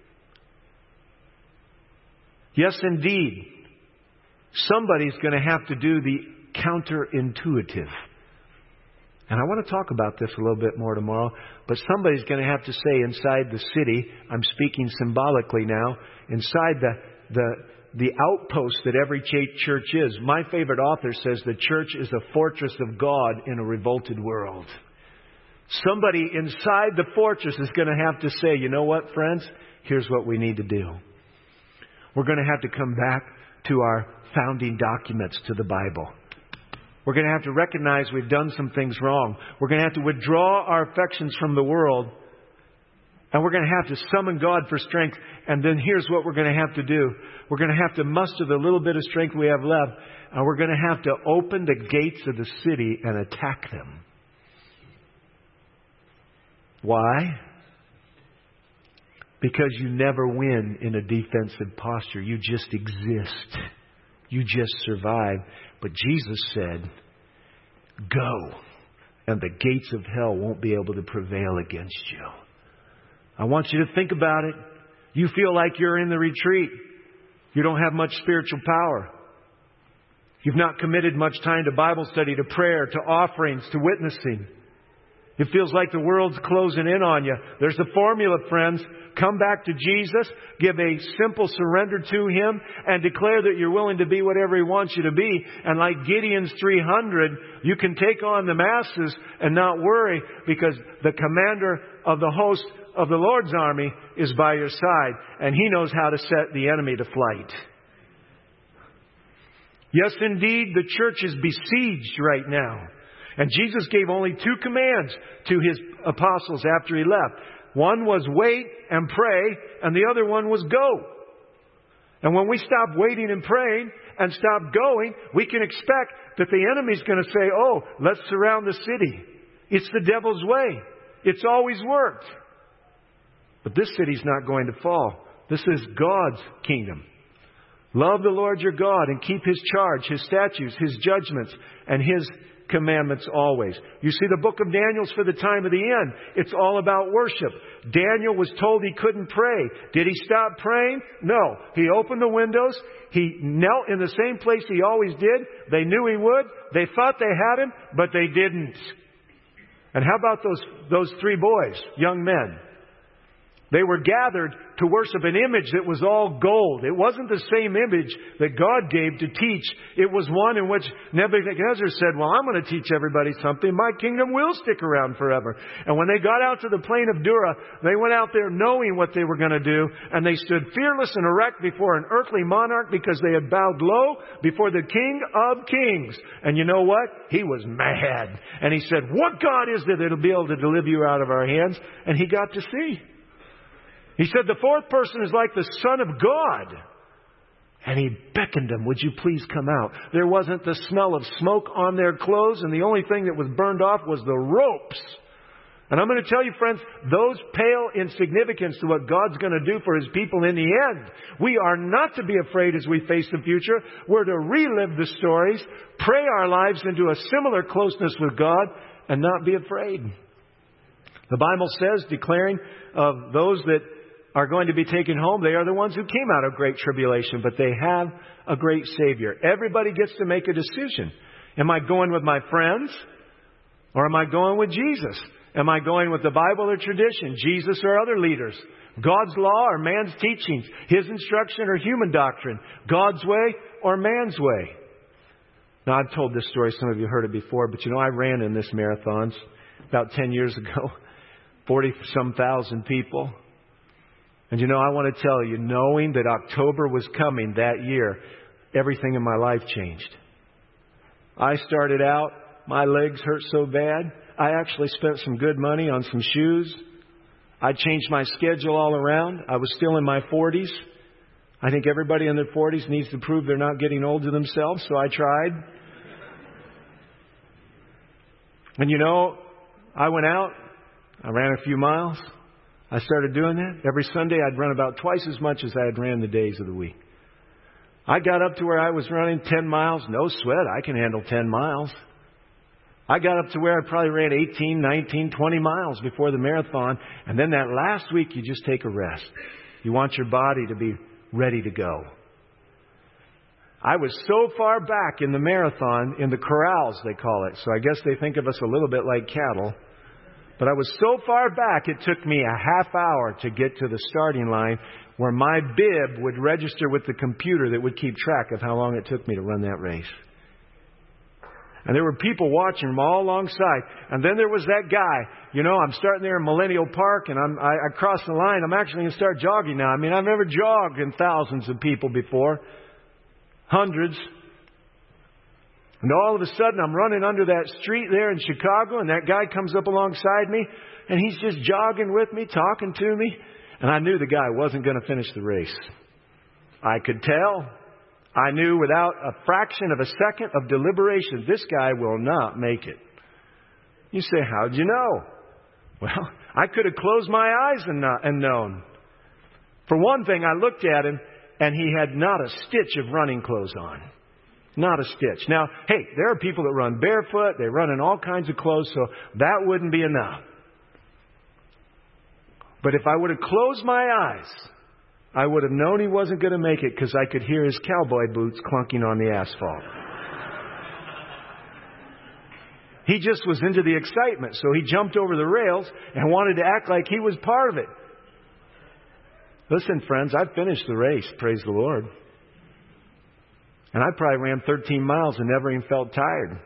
S1: Yes, indeed. Somebody's going to have to do the counterintuitive. And I want to talk about this a little bit more tomorrow. But somebody's going to have to say inside the city, I'm speaking symbolically now, inside the, the, the outpost that every church is. My favorite author says the church is a fortress of God in a revolted world. Somebody inside the fortress is going to have to say, you know what, friends? Here's what we need to do. We're going to have to come back to our founding documents, to the Bible. We're going to have to recognize we've done some things wrong. We're going to have to withdraw our affections from the world. And we're going to have to summon God for strength. And then here's what we're going to have to do. We're going to have to muster the little bit of strength we have left. And we're going to have to open the gates of the city and attack them. Why? Because you never win in a defensive posture. You just exist. You just survive. But Jesus said, go, and the gates of hell won't be able to prevail against you. I want you to think about it. You feel like you're in the retreat. You don't have much spiritual power. You've not committed much time to Bible study, to prayer, to offerings, to witnessing. It feels like the world's closing in on you. There's a formula, friends. Come back to Jesus, give a simple surrender to Him, and declare that you're willing to be whatever He wants you to be. And like Gideon's three hundred, you can take on the masses and not worry, because the commander of the host of the Lord's army is by your side, and He knows how to set the enemy to flight. Yes, indeed, the church is besieged right now. And Jesus gave only two commands to His apostles after He left. One was wait and pray, and the other one was go. And when we stop waiting and praying and stop going, we can expect that the enemy's going to say, oh, let's surround the city. It's the devil's way. It's always worked. But this city's not going to fall. This is God's kingdom. Love the Lord your God and keep His charge, His statutes, His judgments, and His commandments always. You see, the book of Daniel's for the time of the end. It's all about worship. Daniel was told he couldn't pray. Did he stop praying? No. He opened the windows. He knelt in the same place he always did. They knew he would. They thought they had him, but they didn't. And how about those, those three boys, young men? They were gathered to worship an image that was all gold. It wasn't the same image that God gave to teach. It was one in which Nebuchadnezzar said, well, I'm going to teach everybody something. My kingdom will stick around forever. And when they got out to the plain of Dura, they went out there knowing what they were going to do. And they stood fearless and erect before an earthly monarch because they had bowed low before the King of Kings. And you know what? He was mad. And he said, what God is there that'll be able to deliver you out of our hands? And he got to see. He said, the fourth person is like the Son of God. And he beckoned them, would you please come out? There wasn't the smell of smoke on their clothes, and the only thing that was burned off was the ropes. And I'm going to tell you, friends, those pale in significance to what God's going to do for His people in the end. We are not to be afraid as we face the future. We're to relive the stories, pray our lives into a similar closeness with God, and not be afraid. The Bible says, declaring of those that are going to be taken home, they are the ones who came out of great tribulation, but they have a great Savior. Everybody gets to make a decision. Am I going with my friends? Or am I going with Jesus? Am I going with the Bible or tradition? Jesus or other leaders? God's law or man's teachings? His instruction or human doctrine? God's way or man's way? Now, I've told this story. Some of you heard it before, but you know, I ran in this marathons about ten years ago. forty-some thousand people. And you know, I want to tell you, knowing that October was coming that year, everything in my life changed. I started out, my legs hurt so bad, I actually spent some good money on some shoes. I changed my schedule all around. I was still in my forties. I think everybody in their forties needs to prove they're not getting old to themselves, so I tried. And you know, I went out, I ran a few miles. I started doing that. Every Sunday I'd run about twice as much as I had ran the days of the week. I got up to where I was running ten miles. No sweat. I can handle ten miles. I got up to where I probably ran eighteen, nineteen, twenty miles before the marathon. And then that last week you just take a rest. You want your body to be ready to go. I was so far back in the marathon, in the corrals they call it. So I guess they think of us a little bit like cattle. But I was so far back, it took me a half hour to get to the starting line where my bib would register with the computer that would keep track of how long it took me to run that race. And there were people watching from all alongside. And then there was that guy. You know, I'm starting there in Millennial Park and I'm, I, I crossed the line. I'm actually going to start jogging now. I mean, I've never jogged in thousands of people before. Hundreds. And all of a sudden, I'm running under that street there in Chicago, and that guy comes up alongside me, and he's just jogging with me, talking to me. And I knew the guy wasn't going to finish the race. I could tell. I knew without a fraction of a second of deliberation, this guy will not make it. You say, how'd you know? Well, I could have closed my eyes and, not, and known. For one thing, I looked at him, and he had not a stitch of running clothes on. Not a stitch. Now, hey, there are people that run barefoot. They run in all kinds of clothes, so that wouldn't be enough. But if I would have closed my eyes, I would have known he wasn't going to make it because I could hear his cowboy boots clunking on the asphalt. He just was into the excitement, so he jumped over the rails and wanted to act like he was part of it. Listen, friends, I finished the race, praise the Lord. And I probably ran thirteen miles and never even felt tired.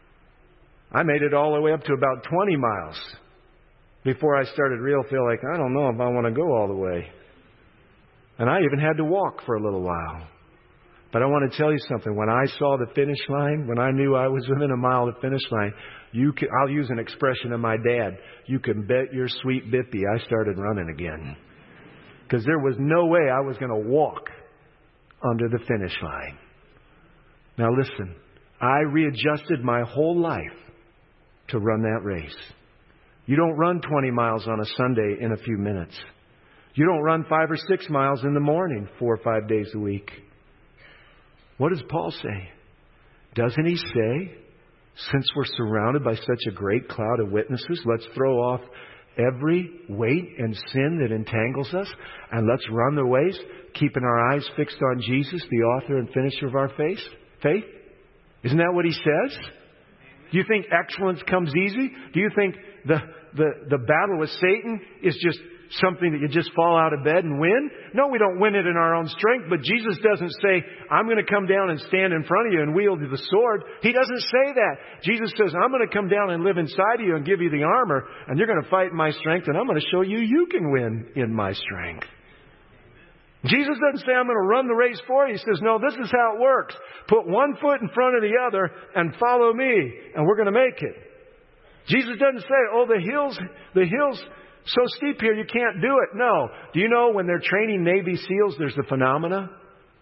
S1: I made it all the way up to about twenty miles before I started real feel like, I don't know if I want to go all the way. And I even had to walk for a little while. But I want to tell you something. When I saw the finish line, when I knew I was within a mile of the finish line, you can, I'll use an expression of my dad. You can bet your sweet bippy I started running again. Because there was no way I was going to walk under the finish line. Now listen, I readjusted my whole life to run that race. You don't run twenty miles on a Sunday in a few minutes. You don't run five or six miles in the morning four or five days a week. What does Paul say? Doesn't he say, since we're surrounded by such a great cloud of witnesses, let's throw off every weight and sin that entangles us, and let's run the race, keeping our eyes fixed on Jesus, the author and finisher of our faith? Faith? Isn't that what he says? Do you think excellence comes easy? Do you think the, the, the battle with Satan is just something that you just fall out of bed and win? No, we don't win it in our own strength. But Jesus doesn't say, I'm going to come down and stand in front of you and wield the sword. He doesn't say that. Jesus says, I'm going to come down and live inside of you and give you the armor. And you're going to fight in my strength. And I'm going to show you you can win in my strength. Jesus doesn't say, I'm going to run the race for you. He says, no, this is how it works. Put one foot in front of the other and follow me, and we're going to make it. Jesus doesn't say, oh, the hills, the hills so steep here you can't do it. No. Do you know when they're training Navy SEALs, there's a phenomena?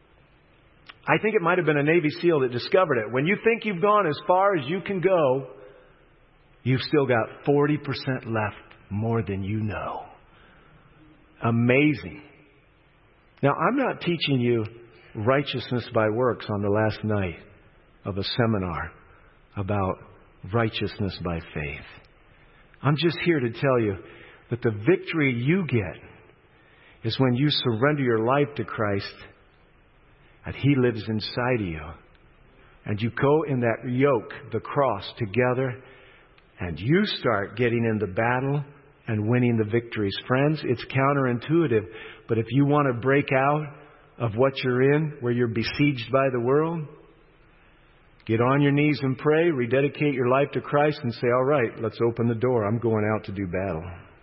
S1: I think it might have been a Navy SEAL that discovered it. When you think you've gone as far as you can go, you've still got forty percent left more than you know. Amazing. Now, I'm not teaching you righteousness by works on the last night of a seminar about righteousness by faith. I'm just here to tell you that the victory you get is when you surrender your life to Christ and He lives inside of you. And you go in that yoke, the cross, together, and you start getting in the battle and winning the victories. Friends, it's counterintuitive, but if you want to break out of what you're in, where you're besieged by the world, get on your knees and pray, rededicate your life to Christ and say, all right, let's open the door. I'm going out to do battle.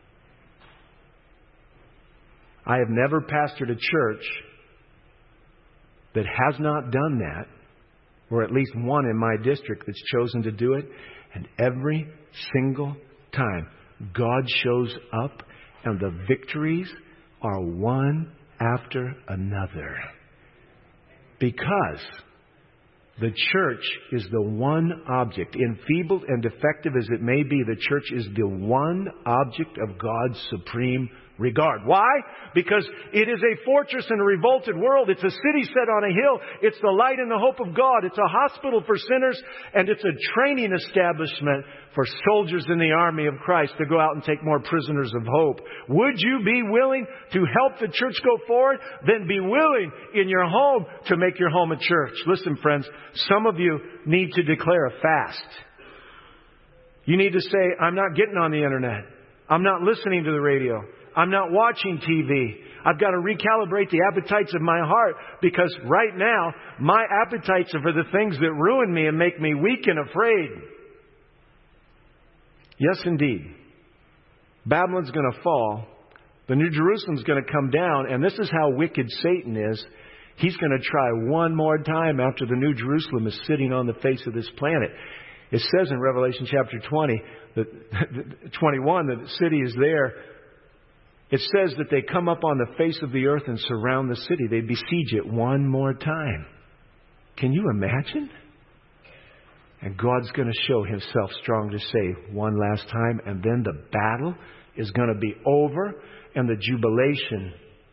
S1: I have never pastored a church that has not done that, or at least one in my district that's chosen to do it. And every single time, God shows up and the victories are one after another. Because the church is the one object, enfeebled and defective as it may be, the church is the one object of God's supreme regard. Why? Because it is a fortress in a revolted world. It's a city set on a hill. It's the light and the hope of God. It's a hospital for sinners, and it's a training establishment for soldiers in the army of Christ to go out and take more prisoners of hope. Would you be willing to help the church go forward? Then be willing in your home to make your home a church. Listen, friends, some of you need to declare a fast. You need to say, I'm not getting on the internet. I'm not listening to the radio. I'm not watching T V. I've got to recalibrate the appetites of my heart, because right now, my appetites are for the things that ruin me and make me weak and afraid. Yes, indeed. Babylon's going to fall. The New Jerusalem's going to come down. And this is how wicked Satan is. He's going to try one more time after the New Jerusalem is sitting on the face of this planet. It says in Revelation chapter twenty, that, twenty-one, that the city is there. It says that they come up on the face of the earth and surround the city. They besiege it one more time. Can you imagine? And God's going to show Himself strong to save one last time. And then the battle is going to be over. And the jubilation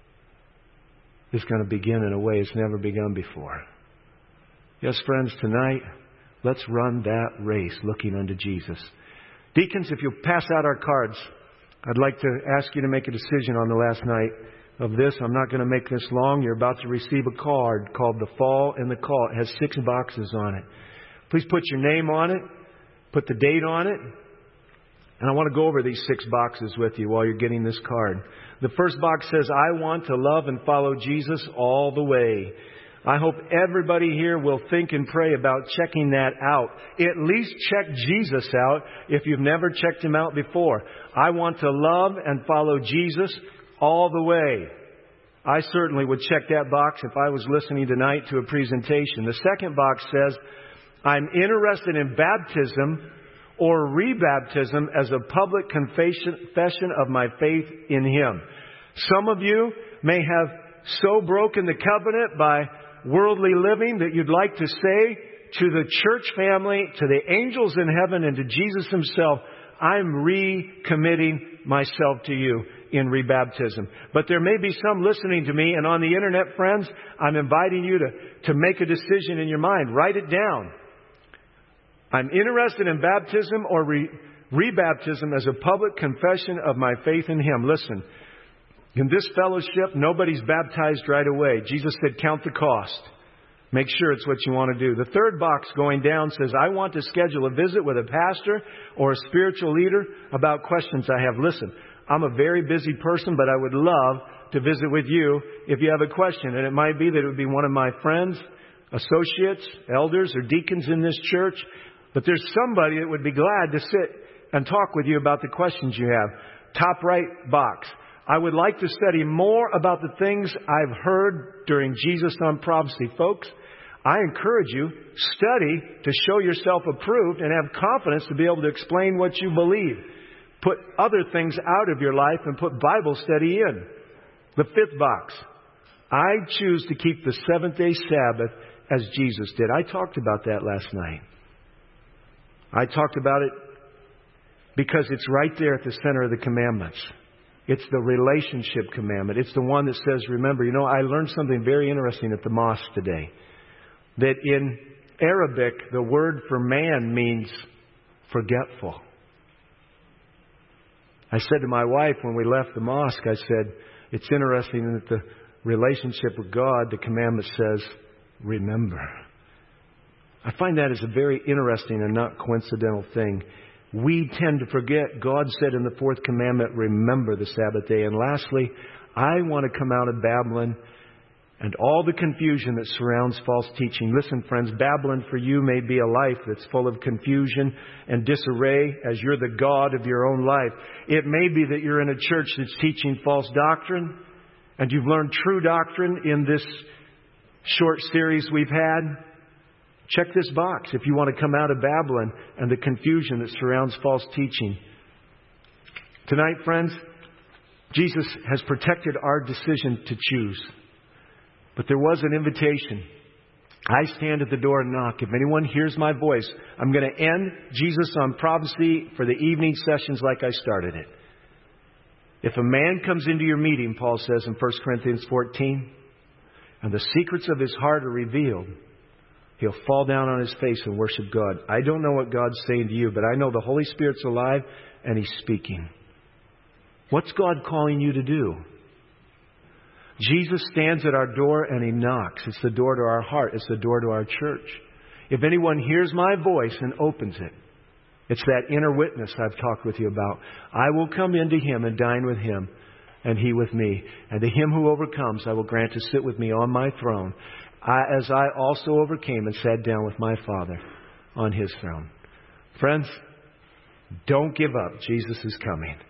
S1: is going to begin in a way it's never begun before. Yes, friends, tonight, let's run that race looking unto Jesus. Deacons, if you'll pass out our cards, I'd like to ask you to make a decision on the last night of this. I'm not going to make this long. You're about to receive a card called The Fall and the Call. It has six boxes on it. Please put your name on it. Put the date on it. And I want to go over these six boxes with you while you're getting this card. The first box says, I want to love and follow Jesus all the way. I hope everybody here will think and pray about checking that out. At least check Jesus out if you've never checked Him out before. I want to love and follow Jesus all the way. I certainly would check that box if I was listening tonight to a presentation. The second box says, I'm interested in baptism or rebaptism as a public confession of my faith in Him. Some of you may have so broken the covenant by worldly living that you'd like to say to the church family, to the angels in heaven, and to Jesus Himself, I'm recommitting myself to you in rebaptism. But there may be some listening to me, and on the internet, friends, I'm inviting you to, to make a decision in your mind. Write it down. I'm interested in baptism or re, rebaptism as a public confession of my faith in Him. Listen, in this fellowship, nobody's baptized right away. Jesus said, count the cost. Make sure it's what you want to do. The third box going down says, I want to schedule a visit with a pastor or a spiritual leader about questions I have. Listen, I'm a very busy person, but I would love to visit with you if you have a question. And it might be that it would be one of my friends, associates, elders, or deacons in this church. But there's somebody that would be glad to sit and talk with you about the questions you have. Top right box. I would like to study more about the things I've heard during Jesus on Prophecy. Folks, I encourage you, study to show yourself approved and have confidence to be able to explain what you believe. Put other things out of your life and put Bible study in. The fifth box. I choose to keep the seventh day Sabbath as Jesus did. I talked about that last night. I talked about it because it's right there at the center of the commandments. It's the relationship commandment. It's the one that says, remember, you know, I learned something very interesting at the mosque today. That in Arabic, the word for man means forgetful. I said to my wife when we left the mosque, I said, it's interesting that the relationship with God, the commandment says, remember. I find that as a very interesting and not coincidental thing. We tend to forget. God said in the fourth commandment, remember the Sabbath day. And lastly, I want to come out of Babylon and all the confusion that surrounds false teaching. Listen, friends, Babylon for you may be a life that's full of confusion and disarray as you're the God of your own life. It may be that you're in a church that's teaching false doctrine and you've learned true doctrine in this short series we've had. Check this box if you want to come out of Babylon and the confusion that surrounds false teaching. Tonight, friends, Jesus has protected our decision to choose. But there was an invitation. I stand at the door and knock. If anyone hears my voice, I'm going to end Jesus on Prophecy for the evening sessions like I started it. If a man comes into your meeting, Paul says in First Corinthians fourteen, and the secrets of his heart are revealed, he'll fall down on his face and worship God. I don't know what God's saying to you, but I know the Holy Spirit's alive and He's speaking. What's God calling you to do? Jesus stands at our door and He knocks. It's the door to our heart. It's the door to our church. If anyone hears my voice and opens it, it's that inner witness I've talked with you about. I will come into him and dine with him, and he with me. And to him who overcomes, I will grant to sit with me on my throne, I, as I also overcame and sat down with my Father on His throne. Friends, don't give up. Jesus is coming.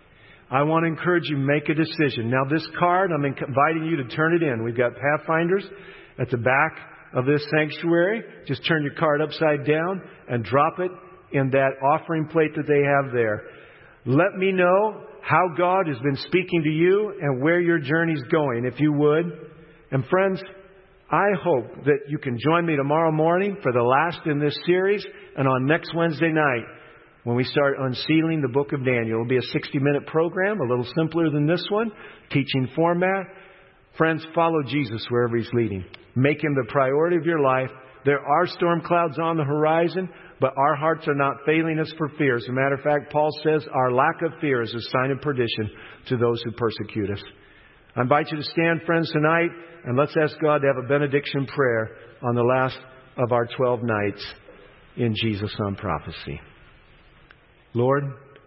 S1: I want to encourage you, make a decision. Now this card, I'm inviting you to turn it in. We've got Pathfinders at the back of this sanctuary. Just turn your card upside down and drop it in that offering plate that they have there. Let me know how God has been speaking to you and where your journey's going, if you would. And friends, I hope that you can join me tomorrow morning for the last in this series, and on next Wednesday night when we start unsealing the book of Daniel. It'll be a sixty-minute program, a little simpler than this one, teaching format. Friends, follow Jesus wherever He's leading. Make Him the priority of your life. There are storm clouds on the horizon, but our hearts are not failing us for fear. As a matter of fact, Paul says our lack of fear is a sign of perdition to those who persecute us. I invite you to stand, friends, tonight, and let's ask God to have a benediction prayer on the last of our twelve nights in Jesus on Prophecy. Lord,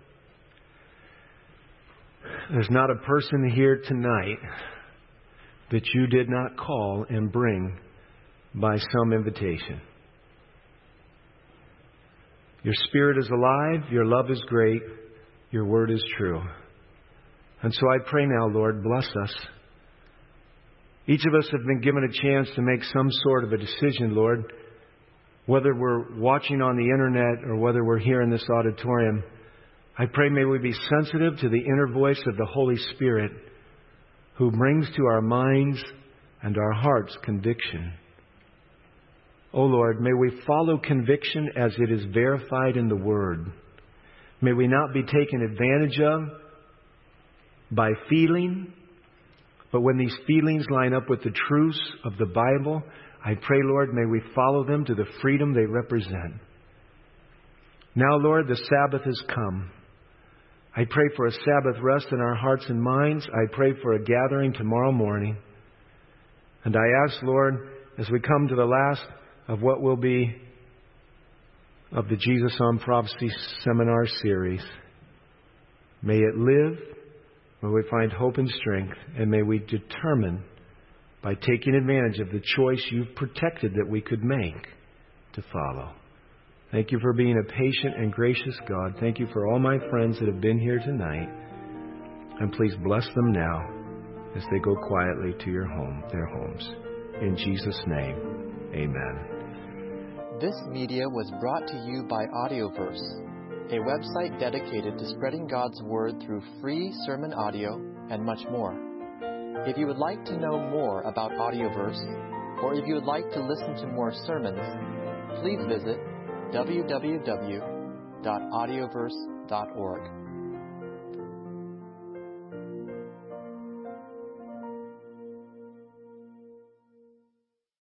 S1: there's not a person here tonight that you did not call and bring by some invitation. Your Spirit is alive, your love is great, your word is true. And so I pray now, Lord, bless us. Each of us have been given a chance to make some sort of a decision, Lord, whether we're watching on the internet or whether we're here in this auditorium. I pray may we be sensitive to the inner voice of the Holy Spirit who brings to our minds and our hearts conviction. Oh Lord, may we follow conviction as it is verified in the Word. May we not be taken advantage of by feeling, but when these feelings line up with the truths of the Bible, I pray, Lord, may we follow them to the freedom they represent. Now, Lord, the Sabbath has come. I pray for a Sabbath rest in our hearts and minds. I pray for a gathering tomorrow morning. And I ask, Lord, as we come to the last of what will be of the Jesus on Prophecy seminar series, may it live, may we find hope and strength, and may we determine by taking advantage of the choice you've protected that we could make to follow. Thank you for being a patient and gracious God. Thank you for all my friends that have been here tonight. And please bless them now as they go quietly to your home, their homes. In Jesus' name, amen.
S2: This media was brought to you by Audioverse, a website dedicated to spreading God's Word through free sermon audio and much more. If you would like to know more about Audioverse, or if you would like to listen to more sermons, please visit w w w dot audioverse dot org.